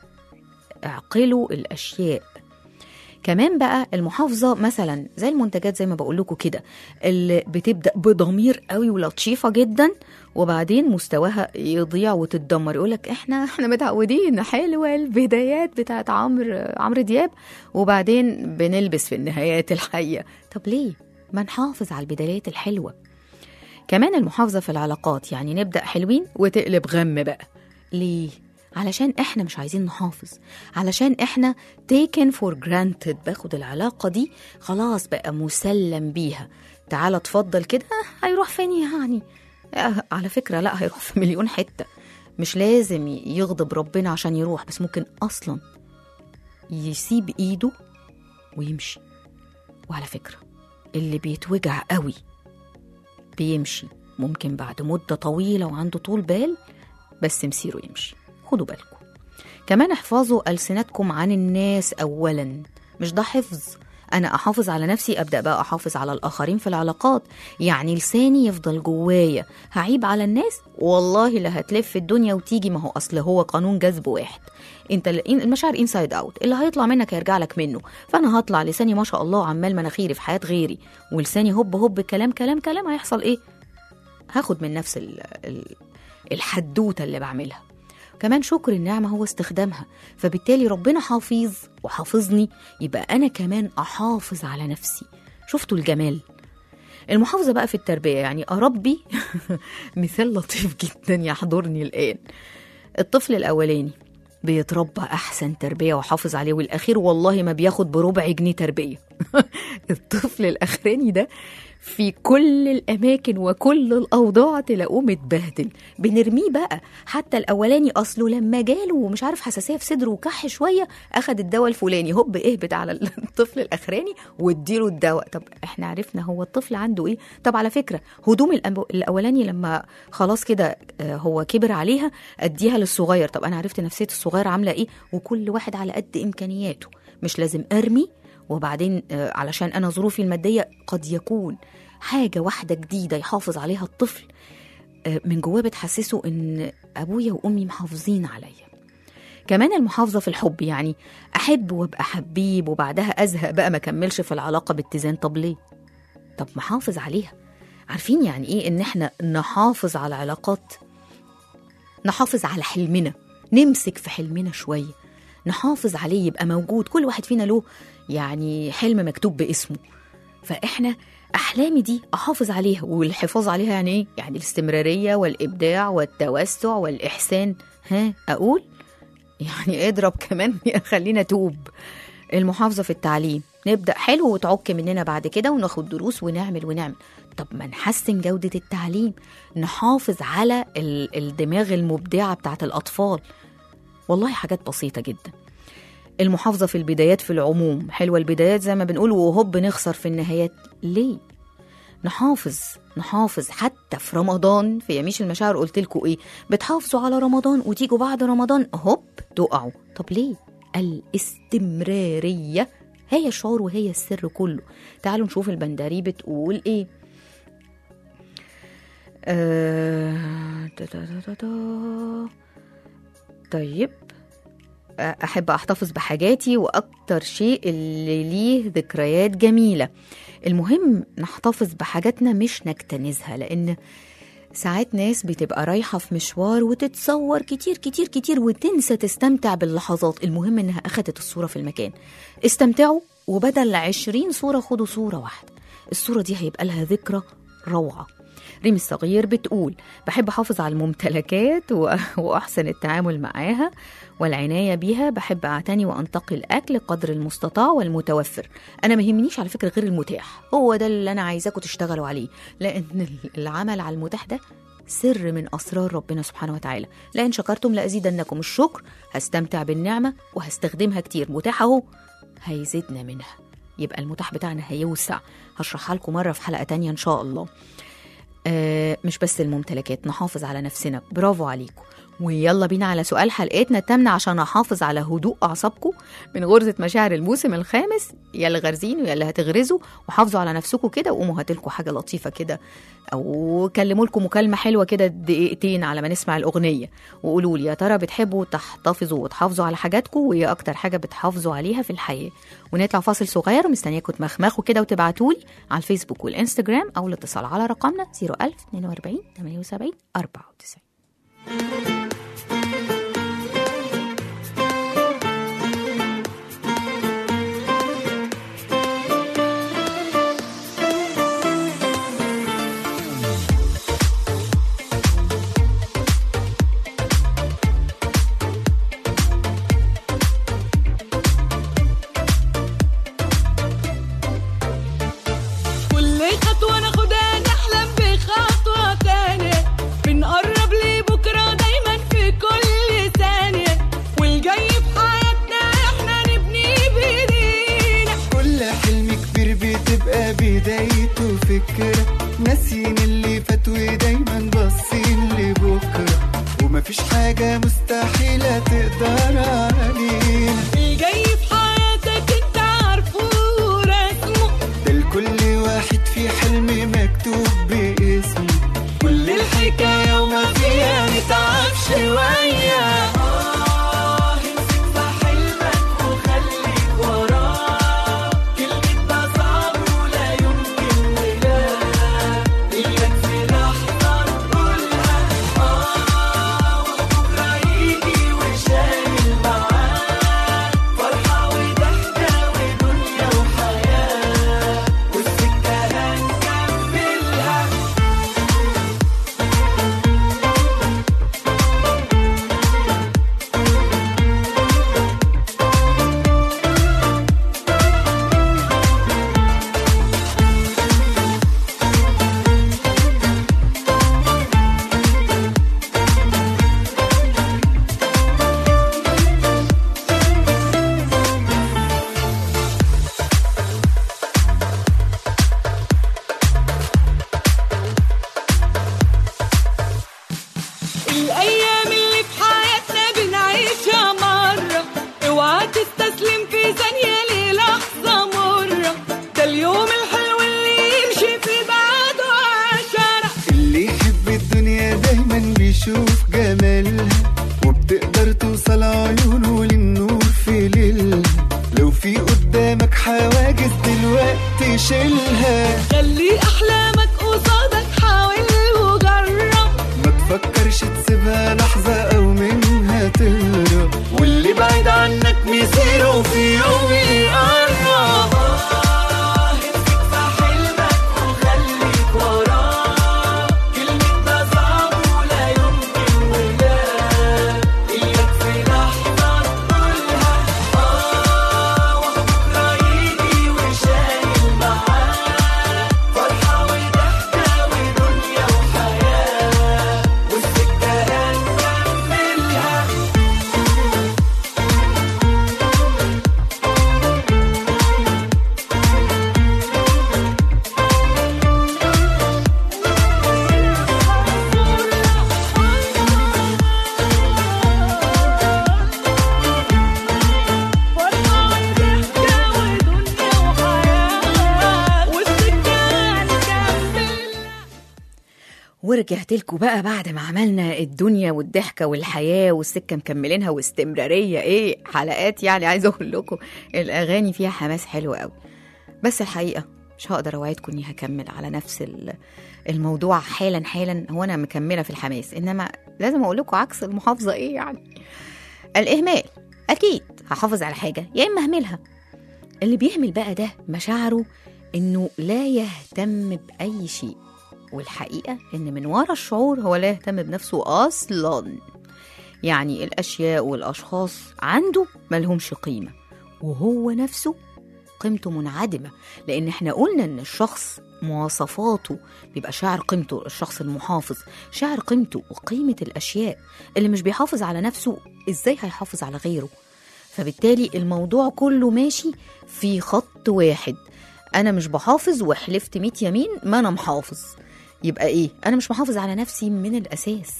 اعقلوا الأشياء. كمان بقى المحافظة مثلا زي المنتجات، زي ما بقول لكم كده، اللي بتبدأ بضمير قوي ولطيفة جدا، وبعدين مستواها يضيع وتتدمر. يقولك احنا متعودين حلوة البدايات بتاعت عمرو دياب، وبعدين بنلبس في النهايات الحية. طب ليه ما نحافظ على البدايات الحلوة؟ كمان المحافظة في العلاقات، يعني نبدأ حلوين وتقلب غم بقى. ليه؟ علشان احنا مش عايزين نحافظ، علشان احنا taken for granted، باخد العلاقة دي خلاص بقى مسلم بيها. تعال اتفضل كده، هيروح فين يعني؟ على فكرة لا، هيروح في مليون حتة. مش لازم يغضب ربنا عشان يروح، بس ممكن أصلا يسيب إيده ويمشي. وعلى فكرة اللي بيتوجع قوي بيمشي ممكن بعد مدة طويلة وعنده طول بال، بس مسيره يمشي. خدوا بالكم. كمان احفظوا ألسنتكم عن الناس أولا، مش ده حفظ. أنا أحافظ على نفسي، أبدأ بقى أحافظ على الآخرين في العلاقات. يعني لساني يفضل جوايا، هعيب على الناس والله لا هتلف الدنيا وتيجي. ما هو أصل هو قانون جذب واحد، انت المشاعر انسايد اوت، اللي هيطلع منك هيرجع لك منه. فأنا هطلع لساني ما شاء الله عمال مناخيري في حياة غيري، ولساني هب هب كلام كلام كلام، هيحصل إيه؟ هاخد من نفس الحدوتة اللي بعملها. كمان شكر النعمة هو استخدامها، فبالتالي ربنا حافظ وحافظني، يبقى أنا كمان أحافظ على نفسي. شفتوا الجمال؟ المحافظة بقى في التربية، يعني أربي مثال لطيف جدا يحضرني الآن. الطفل الأولاني بيتربى أحسن تربية وحافظ عليه، والأخير والله ما بياخد بربع جنيه تربية. الطفل الأخراني ده في كل الأماكن وكل الأوضاع تلاقوه متبهدل، بنرميه بقى. حتى الأولاني أصله لما جاله ومش عارف حساسية في صدره وكح شوية أخد الدواء الفلاني، هوب اهبط على الطفل الأخراني واديله الدواء. طب احنا عرفنا هو الطفل عنده ايه. طب على فكرة هدوم الأولاني لما خلاص كده هو كبر عليها أديها للصغير. طب أنا عرفت نفسية الصغير عاملة ايه، وكل واحد على قد إمكانياته، مش لازم أرمي. وبعدين علشان أنا ظروفي المادية قد يكون حاجة واحدة جديدة يحافظ عليها الطفل من جواه بتحسسه إن أبويا وأمي محافظين عليا. كمان المحافظة في الحب، يعني أحب وابقى حبيب وبعدها أزهق بقى ما كملش في العلاقة باتزان. طب ليه؟ طب محافظ عليها. عارفين يعني إيه إن إحنا نحافظ على علاقات؟ نحافظ على حلمنا، نمسك في حلمنا شوية، نحافظ عليه يبقى موجود. كل واحد فينا له يعني حلم مكتوب باسمه، فإحنا أحلامي دي أحافظ عليها. والحفاظ عليها يعني إيه؟ يعني الاستمرارية والإبداع والتوسع والإحسان. ها أقول؟ يعني اضرب كمان خلينا توب. المحافظة في التعليم، نبدأ حلو وتعك مننا بعد كده وناخد دروس ونعمل. طب ما نحسن جودة التعليم، نحافظ على الدماغ المبدعة بتاعت الأطفال. والله حاجات بسيطة جدا. المحافظة في البدايات في العموم، حلوة البدايات زي ما بنقول وهوب نخسر في النهايات. ليه؟ نحافظ حتى في رمضان. في يميش المشاعر قلت لكم ايه؟ بتحافظوا على رمضان وتيجوا بعد رمضان هوب تقعوا. طب ليه؟ الاستمرارية هي الشعور وهي السر كله. تعالوا نشوف البندري بتقول ايه. طيب، أحب أحتفظ بحاجاتي وأكتر شيء اللي ليه ذكريات جميلة. المهم نحتفظ بحاجاتنا مش نكتنزها، لأن ساعات ناس بتبقى رايحة في مشوار وتتصور كتير كتير كتير وتنسى تستمتع باللحظات. المهم إنها أخدت الصورة في المكان. استمتعوا، وبدل 20 صورة خدوا صورة واحدة. الصورة دي هيبقى لها ذكرى روعة. ريم الصغير بتقول بحب أحافظ على الممتلكات وأحسن التعامل معاها والعناية بيها. بحب أعتني وأنتقي الأكل قدر المستطاع والمتوفر. أنا مهمنيش على فكرة غير المتاح، هو ده اللي أنا عايزاكم تشتغلوا عليه، لأن العمل على المتاح ده سر من أسرار ربنا سبحانه وتعالى. لأن شكرتم لأزيدنكم. الشكر هستمتع بالنعمة وهستخدمها كتير. متاح أهو هيزيدنا منها، يبقى المتاح بتاعنا هيوسع. هشرحها لكم مرة في حلقة تانية إن شاء الله. مش بس الممتلكات، نحافظ على نفسنا. برافو عليكم. ويلا بينا على سؤال حلقتنا التامنة عشان أحافظ على هدوء أعصابكم من غرزة مشاعر الموسم الخامس. يا اللي غارزين ويا اللي هتغرزوا، وحافظوا على نفسكم كده، وقوموا هاتلكوا حاجة لطيفة كده، أو كلموا لكم مكالمة حلوة كده دقيقتين على ما نسمع الأغنية، وقولوا لي يا ترى بتحبوا تحتفظوا وتحافظوا على حاجاتكم، وهي أكتر حاجة بتحافظوا عليها في الحياة. ونطلع فاصل صغير، ومستنياكم تمخمخوا كده وتبعتولي على الفيسبوك والإنستجرام أو الاتصال على رقمنا 01042 78 94. بدايته فكرة ناسين اللي فات ودايما باصين لبكرة، ومفيش حاجة مستحيلة تقدر علينا. الجاي في حياتك انت عارفه ورسمه، ده لكل واحد في حلم مكتوب باسمه. كل الحكاية وما فيها نتعب شوية. الأيام اللي في حياتنا بنعيشها مرة، اوعى تستسلم في ثانية للحظة مرة، ده اليوم الحلو اللي يمشي في بعده عشرة. اللي يحب الدنيا دايما بيشوف جمالها، وبتقدر توصل عيونه للنور في ليلها. لو في قدامك حواجز دلوقتي شيلها، خلي أحلامك قصادك، حاول وجرب، ما تفكرش تسيبها لحظة أو منها تهرب. واللي بعيد عنك مصيره في يوم يقرب. امسك في حلمك وخليك وراه، كلمة ده صعب ولا يمكن ولا إياك في لحظة تقولها وبكرة يجي وشايل معاه فرحة وضحكة ودنيا وحياة، والسكة هنكملها. ورجعت لكم بقى بعد ما عملنا الدنيا والضحكة والحياة والسكة مكملينها واستمرارية. ايه حلقات يعني، عايزة اقول لكم الاغاني فيها حماس حلو قوي. بس الحقيقة مش هقدر اوعدكم اني هكمل على نفس الموضوع حالا. هو انا مكملة في الحماس، انما لازم اقول لكم عكس المحافظة ايه يعني. الاهمال، اكيد هحافظ على حاجة يا اما اهملها. اللي بيهمل بقى ده مشاعره انه لا يهتم باي شيء، والحقيقة إن من وراء الشعور هو لا يهتم بنفسه أصلاً. يعني الأشياء والأشخاص عنده ملهمش قيمة، وهو نفسه قيمته منعدمة. لأن احنا قلنا إن الشخص مواصفاته بيبقى شاعر قيمته. الشخص المحافظ شاعر قيمته وقيمة الأشياء. اللي مش بيحافظ على نفسه إزاي هيحافظ على غيره؟ فبالتالي الموضوع كله ماشي في خط واحد. أنا مش بحافظ وحلفت 100 يمين ما أنا محافظ، يبقى ايه؟ انا مش محافظ على نفسي من الاساس.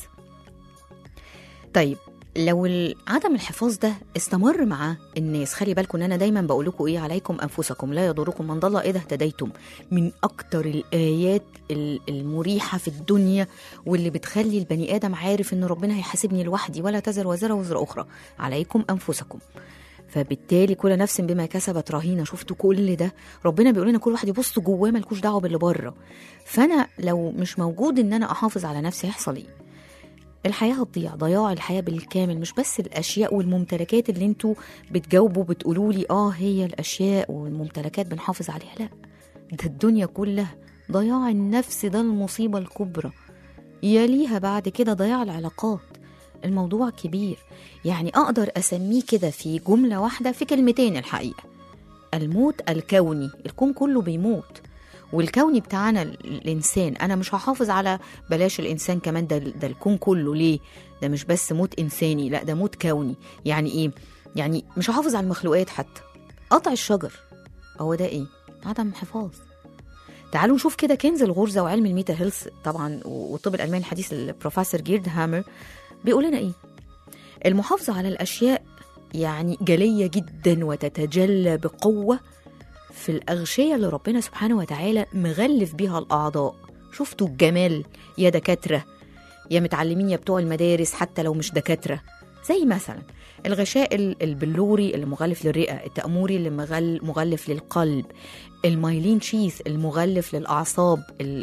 طيب لو عدم الحفاظ ده استمر مع الناس، خلي بالكم ان انا دايما بقول لكم ايه، عليكم انفسكم لا يضركم من ضل اذا اهتديتم. من اكتر الايات المريحه في الدنيا واللي بتخلي البني ادم عارف ان ربنا هيحاسبني لوحدي ولا تزر وزر وزر اخرى. عليكم انفسكم. فبالتالي كل نفس بما كسبت رهينه. شفتوا كل ده ربنا بيقول لنا كل واحد يبص جواه، مالكوش دعوه باللي بره. فانا لو مش موجود ان انا احافظ على نفسي هيحصل ايه؟ الحياه هتضيع، ضياع الحياه بالكامل. مش بس الاشياء والممتلكات اللي انتوا بتجاوبوا بتقولوا لي هي الاشياء والممتلكات بنحافظ عليها، لا، ده الدنيا كلها. ضياع النفس ده المصيبه الكبرى، يليها بعد كده ضياع العلاقات. الموضوع كبير، يعني أقدر أسميه كده في جملة واحدة، في كلمتين الحقيقة. الموت الكوني، الكون كله بيموت، والكوني بتاعنا الإنسان. أنا مش هحافظ على بلاش الإنسان كمان، ده الكون كله. ليه؟ ده مش بس موت إنساني، لا ده موت كوني. يعني إيه؟ يعني مش هحافظ على المخلوقات حتى. قطع الشجر هو ده إيه؟ عدم حفاظ. تعالوا نشوف كده كنز الغرزة وعلم الميتا هيلث طبعا والطب الألماني الحديث البروفيسور جيرد هامر بيقول لنا إيه؟ المحافظة على الأشياء يعني جلية جدا وتتجلى بقوة في الأغشية اللي ربنا سبحانه وتعالى مغلف بيها الأعضاء. شفتوا الجمال يا دكاترة، يا متعلمين، يا بتوع المدارس حتى لو مش دكاترة. زي مثلا الغشاء البلوري اللي مغلف للرئة، التأموري اللي مغلف للقلب، المايلين شيث المغلف للأعصاب،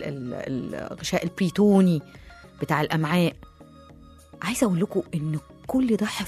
الغشاء البريتوني بتاع الأمعاء. عايزة أقول لكم إن كل ده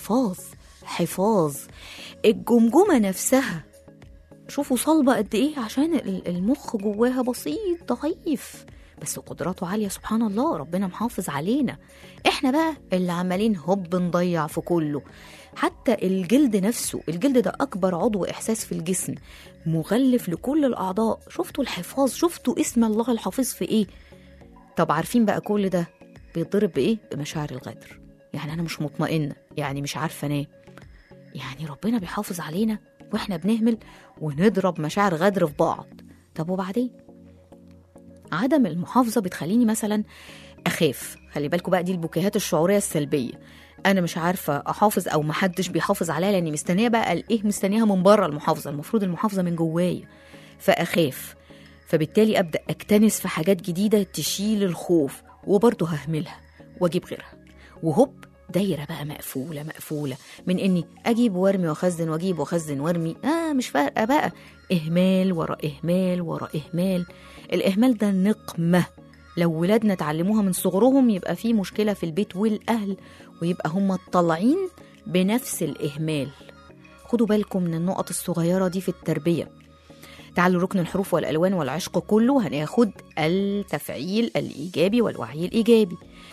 حفاظ. الجمجمة نفسها شوفوا صلبة قد إيه، عشان المخ جواها بسيط ضعيف، بس قدراته عالية سبحان الله. ربنا محافظ علينا. إحنا بقى اللي عمالين نضيع في كله. حتى الجلد نفسه، الجلد ده أكبر عضو إحساس في الجسم، مغلف لكل الأعضاء. شفتوا الحفاظ؟ شفتوا اسم الله الحافظ في إيه؟ طب عارفين بقى كل ده بيضرب بإيه؟ بمشاعر الغدر. يعني أنا مش مطمئنة، يعني مش عارفة أنام، يعني ربنا بيحافظ علينا وإحنا بنهمل ونضرب مشاعر غدر في بعض. طب وبعدين؟ عدم المحافظة بتخليني مثلا أخاف. خلي بالكم بقى، دي البكاهات الشعورية السلبية. أنا مش عارفة أحافظ أو محدش بيحافظ عليا، لأني مستنية بقى الإيه، مستنيها من بره المحافظة، المفروض المحافظة من جوايا، فأخاف. فبالتالي أبدأ أكتنس في حاجات جديدة تشيل الخوف، وبرضه ههملها وأجيب غيرها، وهوب دايرة بقى مقفولة مقفولة من إني أجيب وارمي وأخزن وأجيب وأخزن وارمي. مش فارقة بقى، إهمال ورا إهمال ورا إهمال. الإهمال ده نقمة، لو ولادنا تعلموها من صغرهم يبقى في مشكلة في البيت والأهل، ويبقى هم طالعين بنفس الإهمال. خدوا بالكم من النقط الصغيرة دي في التربية. تعالوا ركن الحروف والألوان والعشق كله هناخد التفعيل الإيجابي والوعي الإيجابي.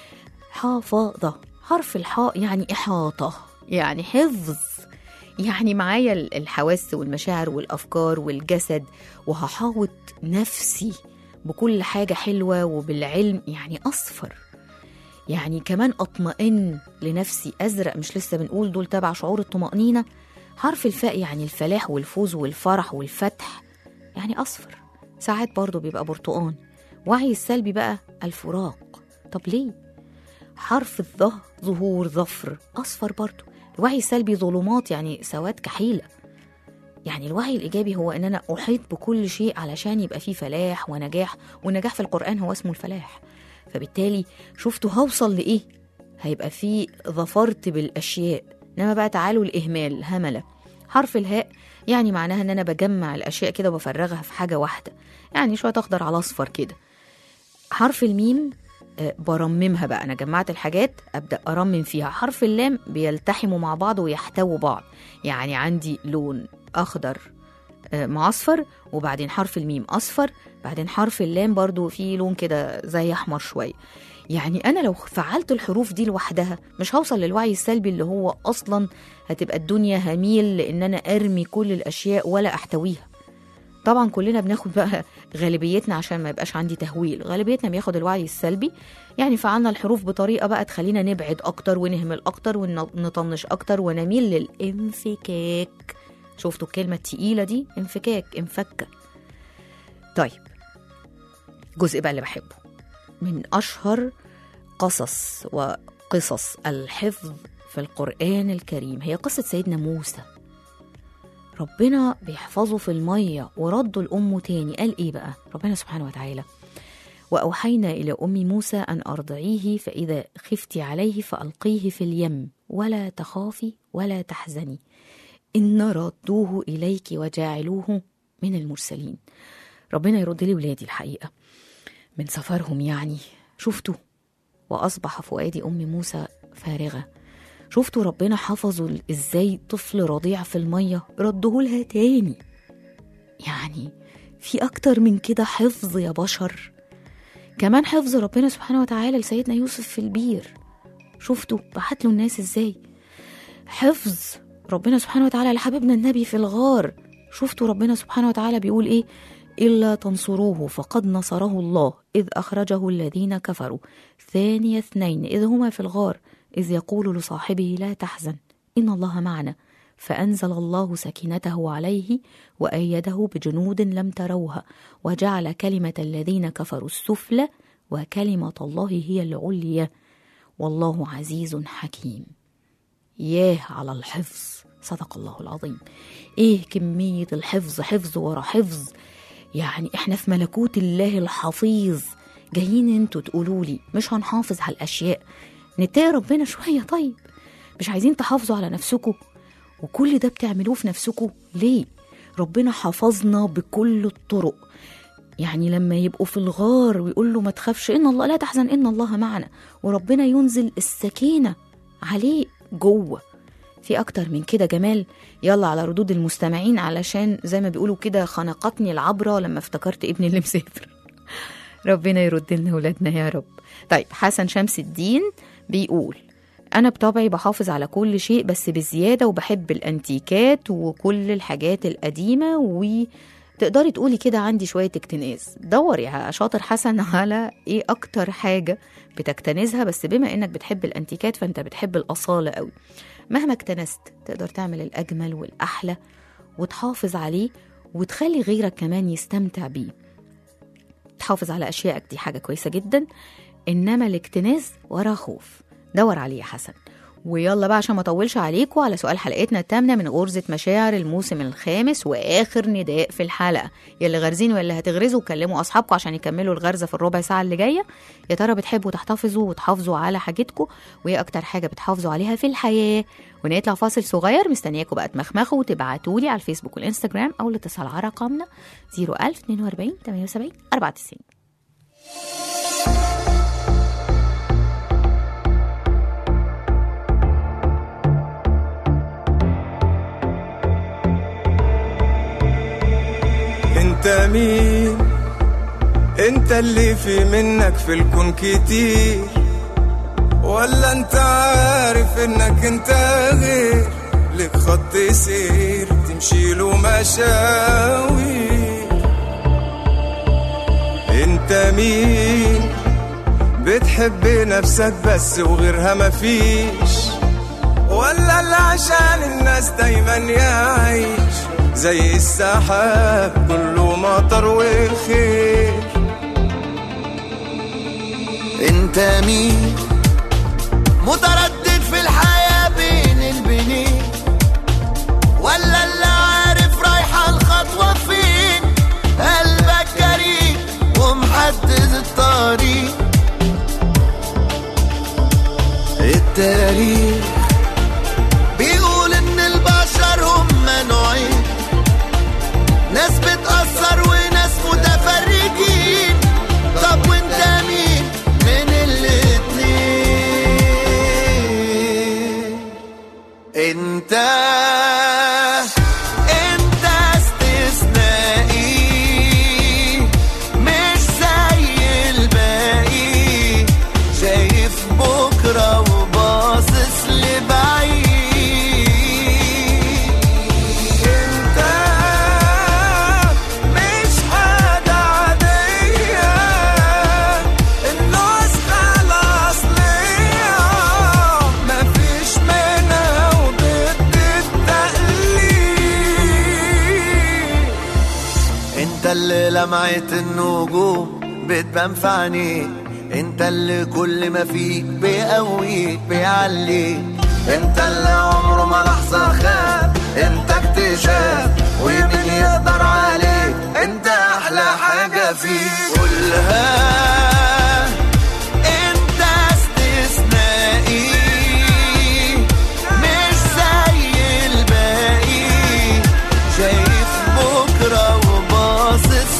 حافظة، حرف الحاء يعني إحاطة، يعني حفظ، يعني معايا الحواس والمشاعر والأفكار والجسد، وهحاوط نفسي بكل حاجة حلوة وبالعلم. يعني أصفر، يعني كمان أطمئن لنفسي. أزرق، مش لسه بنقول دول تبع شعور الطمأنينة. حرف الفاء يعني الفلاح والفوز والفرح والفتح، يعني أصفر. ساعات برضو بيبقى برتقان. وعي السلبي بقى الفراق. طب ليه؟ حرف الظه ظهور ظفر، أصفر برضو. الوعي السلبي ظلمات، يعني سواد كحيلة. يعني الوعي الإيجابي هو إن أنا أحيط بكل شيء علشان يبقى فيه فلاح ونجاح، والنجاح في القرآن هو اسمه الفلاح. فبالتالي شفتوا هوصل لإيه؟ هيبقى فيه ظفرت بالأشياء. إنما بقى تعالوا الإهمال، هملة. حرف الهاء يعني معناها إن أنا بجمع الأشياء كده وبفرغها في حاجة واحدة، يعني شوية أخضر على أصفر كده. حرف الميم برممها بقى، أنا جمعت الحاجات أبدأ أرمم فيها. حرف اللام بيلتحموا مع بعض ويحتووا بعض، يعني عندي لون أخضر مع أصفر، وبعدين حرف الميم أصفر، بعدين حرف اللام برضو فيه لون كده زي أحمر شوية. يعني أنا لو فعلت الحروف دي لوحدها مش هوصل للوعي السلبي، اللي هو أصلا هتبقى الدنيا هميل لأن أنا أرمي كل الأشياء ولا أحتويها. طبعا كلنا بناخد بقى غالبيتنا، عشان ما يبقاش عندي تهويل، غالبيتنا بياخد الوعي السلبي. يعني فعلنا الحروف بطريقة بقى تخلينا نبعد أكتر ونهمل أكتر ونطنش أكتر ونميل للانفكاك. شفتوا الكلمة التقيلة دي؟ انفكاك، انفكة. طيب، جزء بقى اللي بحبه من أشهر قصص وقصص الحفظ في القرآن الكريم هي قصة سيدنا موسى. ربنا بيحفظه في المية ورده لأمه تاني. قال إيه بقى ربنا سبحانه وتعالى؟ وأوحينا إلى أم موسى أن أرضعيه، فإذا خفتي عليه فألقيه في اليم ولا تخافي ولا تحزني إن ردوه إليك وجاعلوه من المرسلين. ربنا يرد لي ولادي الحقيقة من سفرهم. يعني شفتوا، وأصبح فؤاد أم موسى فارغة. شفتوا ربنا حفظوا إزاي طفل رضيع في المية رده لها تاني. يعني في أكتر من كده حفظ يا بشر. كمان حفظ ربنا سبحانه وتعالى لسيدنا يوسف في البير. شفتوا بعت له الناس إزاي. حفظ ربنا سبحانه وتعالى لحبيبنا النبي في الغار. شفتوا ربنا سبحانه وتعالى بيقول إيه؟ إلا تنصروه فقد نصره الله إذ أخرجه الذين كفروا ثاني اثنين إذ هما في الغار إذ يقول لصاحبه لا تحزن إن الله معنا فأنزل الله سكينته عليه وأيده بجنود لم تروها وجعل كلمة الذين كفروا السفلى وكلمة الله هي العليا والله عزيز حكيم. ياه على الحفظ، صدق الله العظيم. إيه كمية الحفظ، حفظ ورا حفظ. يعني إحنا في ملكوت الله الحفيظ، جايين انتوا تقولوا لي مش هنحافظ على الأشياء؟ نتقي ربنا شوية. طيب مش عايزين تحافظوا على نفسكم؟ وكل ده بتعملوه في نفسكم ليه؟ ربنا حفظنا بكل الطرق. يعني لما يبقوا في الغار ويقول له ما تخافش إن الله لا تحزن إن الله معنا، وربنا ينزل السكينة عليه جوه. في أكتر من كده جمال. يلا على ردود المستمعين، علشان زي ما بيقولوا كده خنقتني العبرة لما افتكرت ابني اللي مسافر. ربنا يرد لنا ولادنا يا رب. طيب، حسن شمس الدين بيقول أنا بطبعي بحافظ على كل شيء بس بزيادة، وبحب الأنتيكات وكل الحاجات القديمة، وتقدري تقولي كده عندي شوية اكتناز. دور يا شاطر حسن على إيه أكتر حاجة بتكتنزها، بس بما إنك بتحب الأنتيكات فأنت بتحب الأصالة قوي. مهما اكتنست تقدر تعمل الأجمل والأحلى وتحافظ عليه وتخلي غيرك كمان يستمتع بيه. تحافظ على أشيائك دي حاجة كويسة جدا. إنما الاكتناز وراه خوف. دور عليه يا حسن. ويلا بقى عشان ما اطولش عليكم على سؤال حلقتنا الثامنة من غرزة مشاعر الموسم الخامس واخر نداء في الحلقة. يلي غارزين واللي هتغرزوا كلموا اصحابكم عشان يكملوا الغرزة في الربع ساعة اللي جاية. يا ترى بتحبوا تحتفظوا وتحافظوا على حاجتكم، وايه اكتر حاجة بتحافظوا عليها في الحياة؟ ونطلع فاصل صغير. مستنياكم بقى تمخمخوا وتبعتولي على الفيسبوك والانستجرام او الاتصال على رقمنا 01042 78 94. انت مين؟ انت اللي في منك في الكون كتير، ولا انت عارف انك انت غير؟ لك خط سير تمشي له مشاوي. انت مين؟ بتحب نفسك بس وغيرها مفيش، ولا اللي عشان الناس دايما يعيش زي السحاب كله مطر وخير؟ انت مين؟ متردد في الحياة بين البنين، ولا اللي عارف رايحة الخطوة فين؟ قلبك جريء ومحدد الطريق. التاريخ بيقول ان البشر هم نوعين، ناس بتأثر وناس متفرجين. طب وانت مين من الاتنين؟ انت استثنائي مش زي الباقي، شايف بكرة وباصص لبعيد. اللي لمعت النجوم بتبان في عينيك، انت اللي كل ما فيك بيقويك بيعليك، انت اللي عمره ما لحظة خاب، انت اكتشاف ومين يقدر عليك، انت احلى حاجة فيك. قولها انت استثنائي مش زي الباقي، شايف بكرة باصص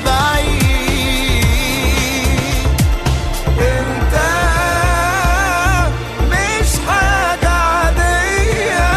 لبعيد. انت مش حاجة عادية،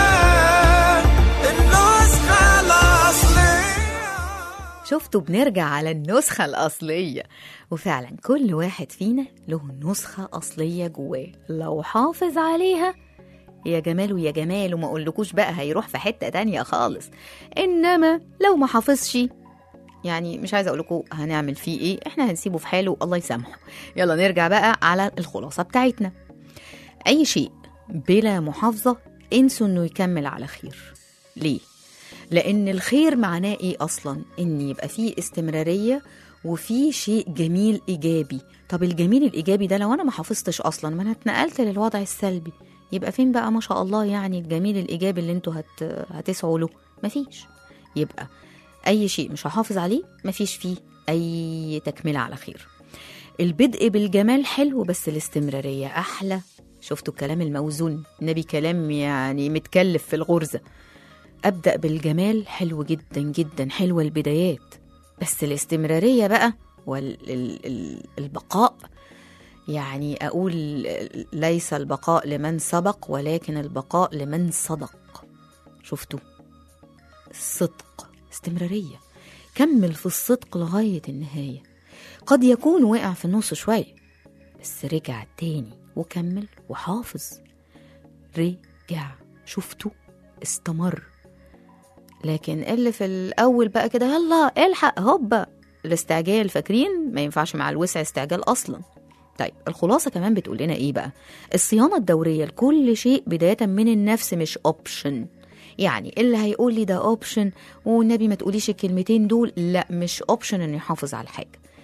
النسخة الأصلية. شفتوا بنرجع على النسخة الأصلية، وفعلا كل واحد فينا له نسخة أصلية جواه، لو حافظ عليها يا جماله يا جماله، ما اقولكوش بقى هيروح في حتة تانية خالص. انما لو ما حافظش يعني مش عايزه اقول لكم هنعمل فيه ايه، احنا هنسيبه في حاله الله يسامحه. يلا نرجع بقى على الخلاصه بتاعتنا. اي شيء بلا محافظه انسوا انه يكمل على خير. ليه؟ لان الخير معناه ايه اصلا؟ ان يبقى فيه استمراريه وفي شيء جميل ايجابي. طب الجميل الايجابي ده لو انا ما حافظتش اصلا، ما انا اتنقلت للوضع السلبي، يبقى فين بقى ما شاء الله يعني الجميل الايجابي اللي انتوا هتسعوا له؟ مفيش. يبقى أي شيء مش هحافظ عليه مفيش فيه أي تكملة على خير. البدء بالجمال حلو بس الاستمرارية أحلى. شفتوا الكلام الموزون؟ النبي كلام يعني متكلف في الغرزة. أبدأ بالجمال حلو جدا جدا، حلوة البدايات، بس الاستمرارية بقى والبقاء. يعني أقول ليس البقاء لمن سبق ولكن البقاء لمن صدق. شفتوا؟ الصدق استمرارية، كمل في الصدق لغاية النهاية. قد يكون وقع في النص شوية بس رجع تاني وكمل وحافظ، رجع. شفتوا؟ استمر. لكن اللي في الأول بقى كده يلا الحق هوبا الاستعجال، فاكرين ما ينفعش مع الوسع استعجال أصلا. طيب الخلاصة كمان بتقول لنا إيه بقى؟ الصيانة الدورية لكل شيء بداية من النفس مش أوبشن. يعني اللي هيقول لي ده اوبشن والنبي ما تقوليش الكلمتين دول، لا مش اوبشن انه يحافظ على الحاجه.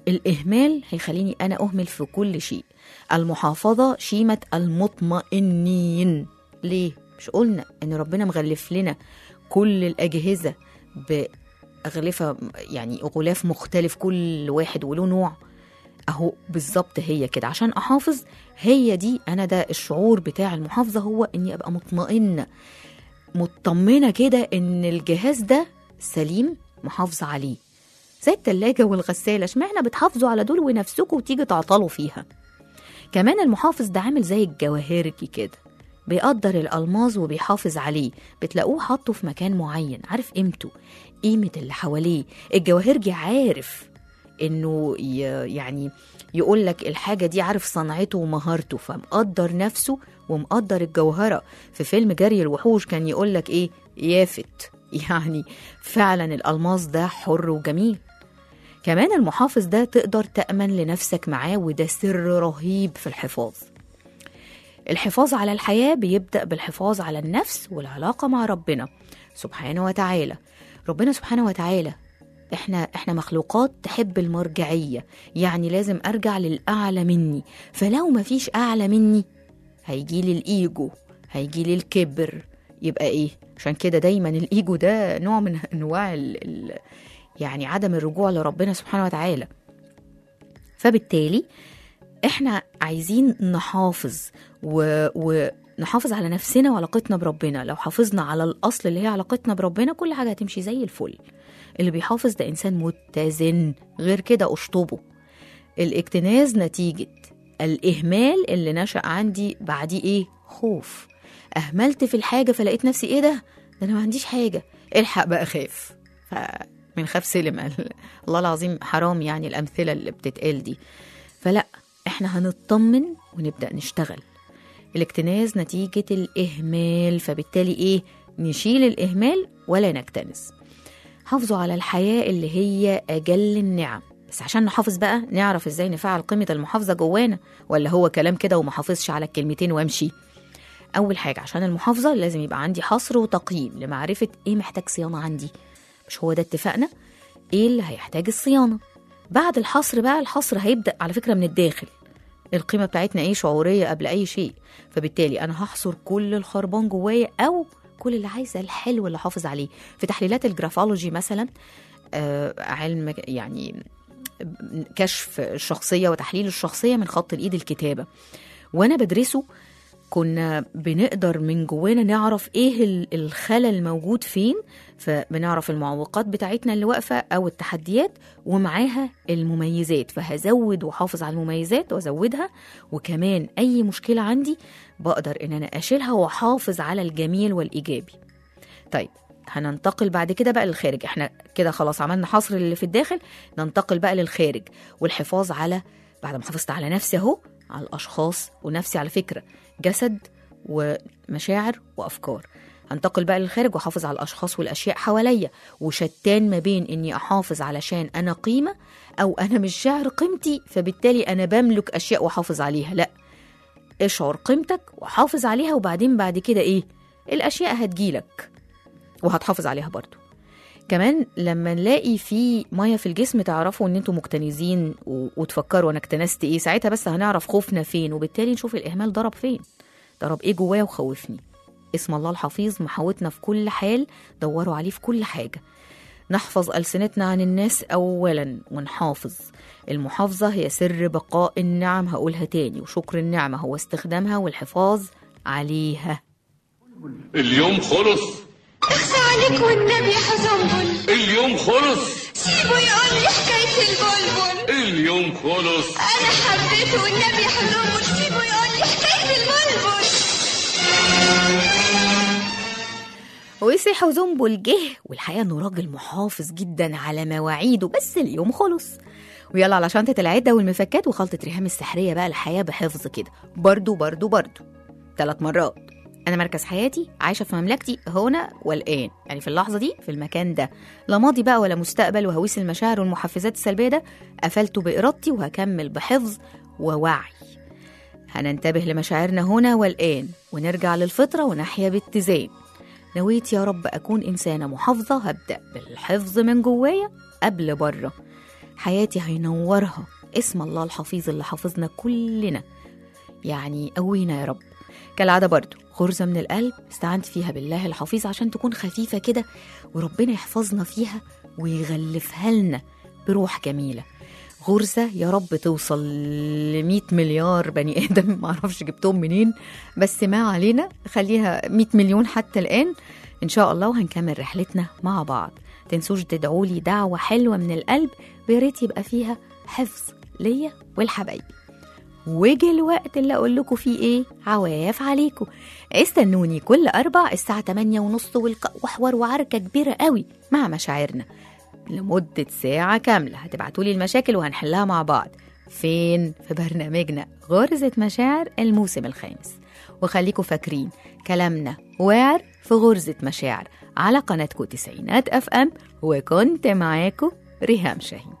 الإهمال هيخليني أنا أهمل في كل شيء. المحافظة شيمة المطمئنين. ليه؟ مش قلنا إن ربنا مغلف لنا كل الأجهزة بأغلفة، يعني غلاف مختلف كل واحد وله نوع؟ أهو بالظبط هي كده. عشان أحافظ، هي دي أنا ده الشعور بتاع المحافظة، هو إني أبقى مطمنة كده إن الجهاز ده سليم، محافظة عليه. زي التلاجة والغسالة، اشمعنى بتحافظوا على دول ونفسكم وتيجي تعطلوا فيها؟ كمان المحافظ ده عامل زي الجواهرجي كده، بيقدر الألماظ وبيحافظ عليه، بتلاقوه حاطه في مكان معين، عارف قيمته، قيمة اللي حواليه. الجواهرجي عارف إنه يعني يقول لك الحاجة دي، عارف صنعته ومهارته، فمقدر نفسه ومقدر الجوهرة. في فيلم جري الوحوش كان يقول لك إيه؟ يافت، يعني فعلا الألماظ ده حر وجميل. كمان المحافظ ده تقدر تأمن لنفسك معاه، وده سر رهيب في الحفاظ. الحفاظ على الحياة بيبدأ بالحفاظ على النفس والعلاقة مع ربنا سبحانه وتعالى. ربنا سبحانه وتعالى احنا مخلوقات تحب المرجعية، يعني لازم أرجع للأعلى مني. فلو ما فيش أعلى مني هيجيلي الإيجو، هيجيلي الكبر. يبقى إيه؟ عشان كده دايما الإيجو ده نوع من أنواع يعني عدم الرجوع لربنا سبحانه وتعالى. فبالتالي احنا عايزين نحافظ ونحافظ على نفسنا وعلاقتنا بربنا. لو حافظنا على الأصل اللي هي علاقتنا بربنا، كل حاجة هتمشي زي الفل. اللي بيحافظ ده إنسان متزن، غير كده أشطبه. الاكتناز نتيجة الإهمال اللي نشأ عندي بعديه إيه؟ خوف. أهملت في الحاجة فلقيت نفسي إيه ده أنا ما عنديش حاجة، الحق بقى خاف. من خاف سلم. الله العظيم حرام يعني الأمثلة اللي بتتقال دي. فلا، احنا هنطمن ونبدأ نشتغل. الاكتناز نتيجة الإهمال، فبالتالي إيه؟ نشيل الإهمال ولا نكتنز. حافظوا على الحياة اللي هي أجل النعم. بس عشان نحافظ بقى، نعرف إزاي نفعل قيمة المحافظة جوانا، ولا هو كلام كده ومحافظش على الكلمتين وامشي؟ أول حاجة، عشان المحافظة لازم يبقى عندي حصر وتقييم لمعرفة إيه محتاج صيانة عندي. مش هو ده اتفقنا؟ إيه اللي هيحتاج الصيانة؟ بعد الحصر بقى، الحصر هيبدأ على فكرة من الداخل. القيمة بتاعتنا إيه؟ شعورية قبل أي شيء. فبالتالي أنا هحصر كل الخربان جوايا، أو كل اللي عايزة الحلو اللي حافظ عليه. في تحليلات الجرافولوجي مثلا، علم يعني كشف الشخصية وتحليل الشخصية من خط الإيد الكتابة، وأنا بدرسه كنا بنقدر من جوانا نعرف إيه الخلل الموجود فين. فبنعرف المعوقات بتاعتنا اللي واقفة أو التحديات، ومعاها المميزات. فهزود وحافظ على المميزات وأزودها، وكمان أي مشكلة عندي بقدر إن أنا أشيلها وحافظ على الجميل والإيجابي. طيب، هننتقل بعد كده بقى للخارج. احنا كده خلاص عملنا حصر اللي في الداخل، ننتقل بقى للخارج والحفاظ على، بعد ما حافظت على نفسي اهو، على الأشخاص. ونفسي على فكرة جسد ومشاعر وأفكار. هنتقل بقى للخارج وحافظ على الأشخاص والأشياء حواليا. وشتان ما بين إني أحافظ علشان أنا قيمة، أو أنا مش شاعر قيمتي فبالتالي أنا بملك أشياء وحافظ عليها. لا، اشعر قيمتك وحافظ عليها، وبعدين بعد كده إيه؟ الأشياء هتجيلك وهتحافظ عليها برضو. كمان لما نلاقي في مية في الجسم، تعرفوا ان انتوا مكتنزين وتفكروا انا اكتنست ايه. ساعتها بس هنعرف خوفنا فين، وبالتالي نشوف الاهمال ضرب فين، ضرب ايه جوايا وخوفني. اسم الله الحفيظ محاوتنا في كل حال، دوروا عليه في كل حاجة. نحفظ ألسنتنا عن الناس أولا ونحافظ. المحافظة هي سر بقاء النعم، هقولها تاني، وشكر النعمة هو استخدامها والحفاظ عليها. اليوم خلص. اخفى عليك والنبي يا حزنبل. اليوم خلص. سيبه يقول لي حكاية البلبل. اليوم خلص. أنا حبيته والنبي يا حزنبل، سيبه يقول لي حكاية البلبل. ويسي حزنبل جه، والحقيقة إنه راجل محافظ جدا على مواعيده، بس اليوم خلص. ويلا على شنطة العدة والمفكات وخلطة ريهام السحرية بقى، الحياة بحفظ كده، برضو 3 مرات. أنا مركز حياتي، عايشة في مملكتي هنا والآن، يعني في اللحظة دي في المكان ده، لا ماضي بقى ولا مستقبل. وهويس المشاعر والمحفزات السلبية ده قفلته بإرادتي، وهكمل بحفظ ووعي. هننتبه لمشاعرنا هنا والآن، ونرجع للفطرة ونحيا باتزان. نويت يا رب أكون إنسانة محافظة، هبدأ بالحفظ من جوايا قبل بره. حياتي هينورها اسم الله الحفيظ اللي حافظنا كلنا، يعني قوينا يا رب. كالعادة برضو غرزة من القلب استعنت فيها بالله الحفيظ عشان تكون خفيفة كده، وربنا يحفظنا فيها ويغلفها لنا بروح جميلة. غرزة يا رب توصل ل100 مليار بني آدم، معرفش جبتهم منين، بس ما علينا، خليها 100 مليون حتى الآن إن شاء الله، وهنكمل رحلتنا مع بعض. تنسوش تدعولي دعوة حلوة من القلب، وياريت يبقى فيها حفظ ليا والحبايبي. وجه الوقت اللي أقول لكم فيه إيه، عواف عليكم. استنوني كل 4 الساعة 8:30 وحوار وعركة كبيرة قوي مع مشاعرنا لمدة ساعة كاملة. هتبعتولي المشاكل وهنحلها مع بعض. فين؟ في برنامجنا غرزة مشاعر الموسم الخامس. وخليكم فاكرين كلامنا واعر في غرزة مشاعر على قناتكم 90 FM، وكنت معاكم ريهام شاهين.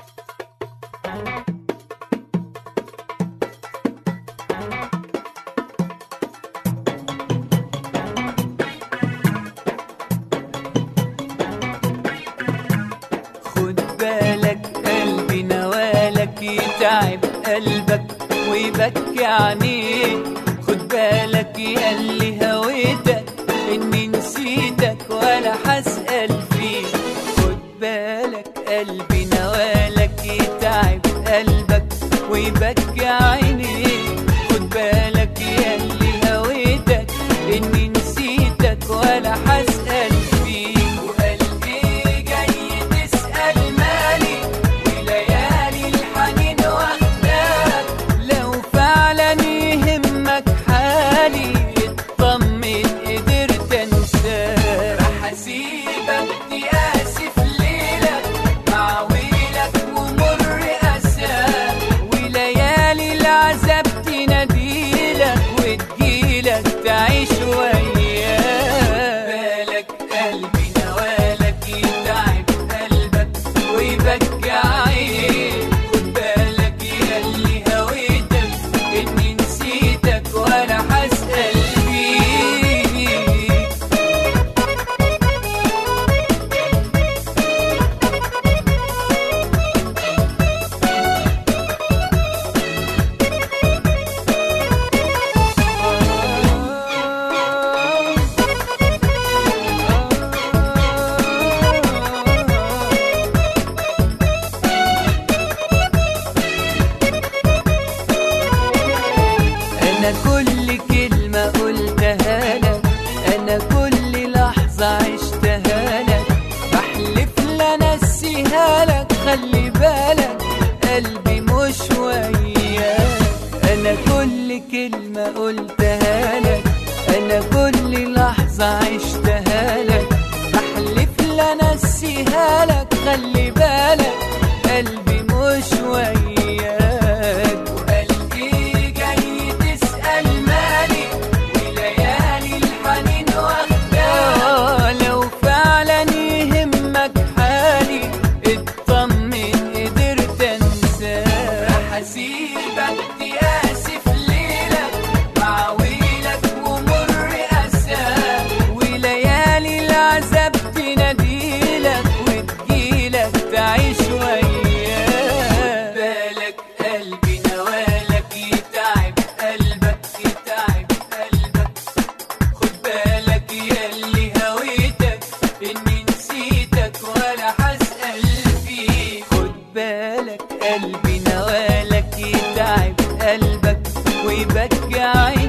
يتعب قلبك ويبكي عينيك، خد بالك ياللي هويتك اني نسيتك ولا حسأل فيك. خد بالك قلبي نوالك يتعب قلبك ويبكي عينيك، خد بالك ياللي هويتك اني نسيتك ولا حسأل فيك. تعيش وياه بالك قلبي نوالك يتعب قلبك ويبكي عينيك، خد بالك ياللي هويتك اني نسيتك ولا حسأل أنا كل كلمة قلتها لك، أنا كل لحظة عشتها لك، بحلف لا نسيها لك، خلي بالك قلبي مش وياك. أنا كل كلمة قلتها لك، أنا كل لحظة عشتها لك، بحلف لا نسيها لك، خلي بالك قلبي مش وياك. تعيش وياه بالك قلبي نوالك يتعب قلبك يتعب قلبك، خد بالك ياللي هويتك اني نسيتك ولا حسأل فيك. خد بالك قلبي نوالك يتعب قلبك ويبكي عينيك،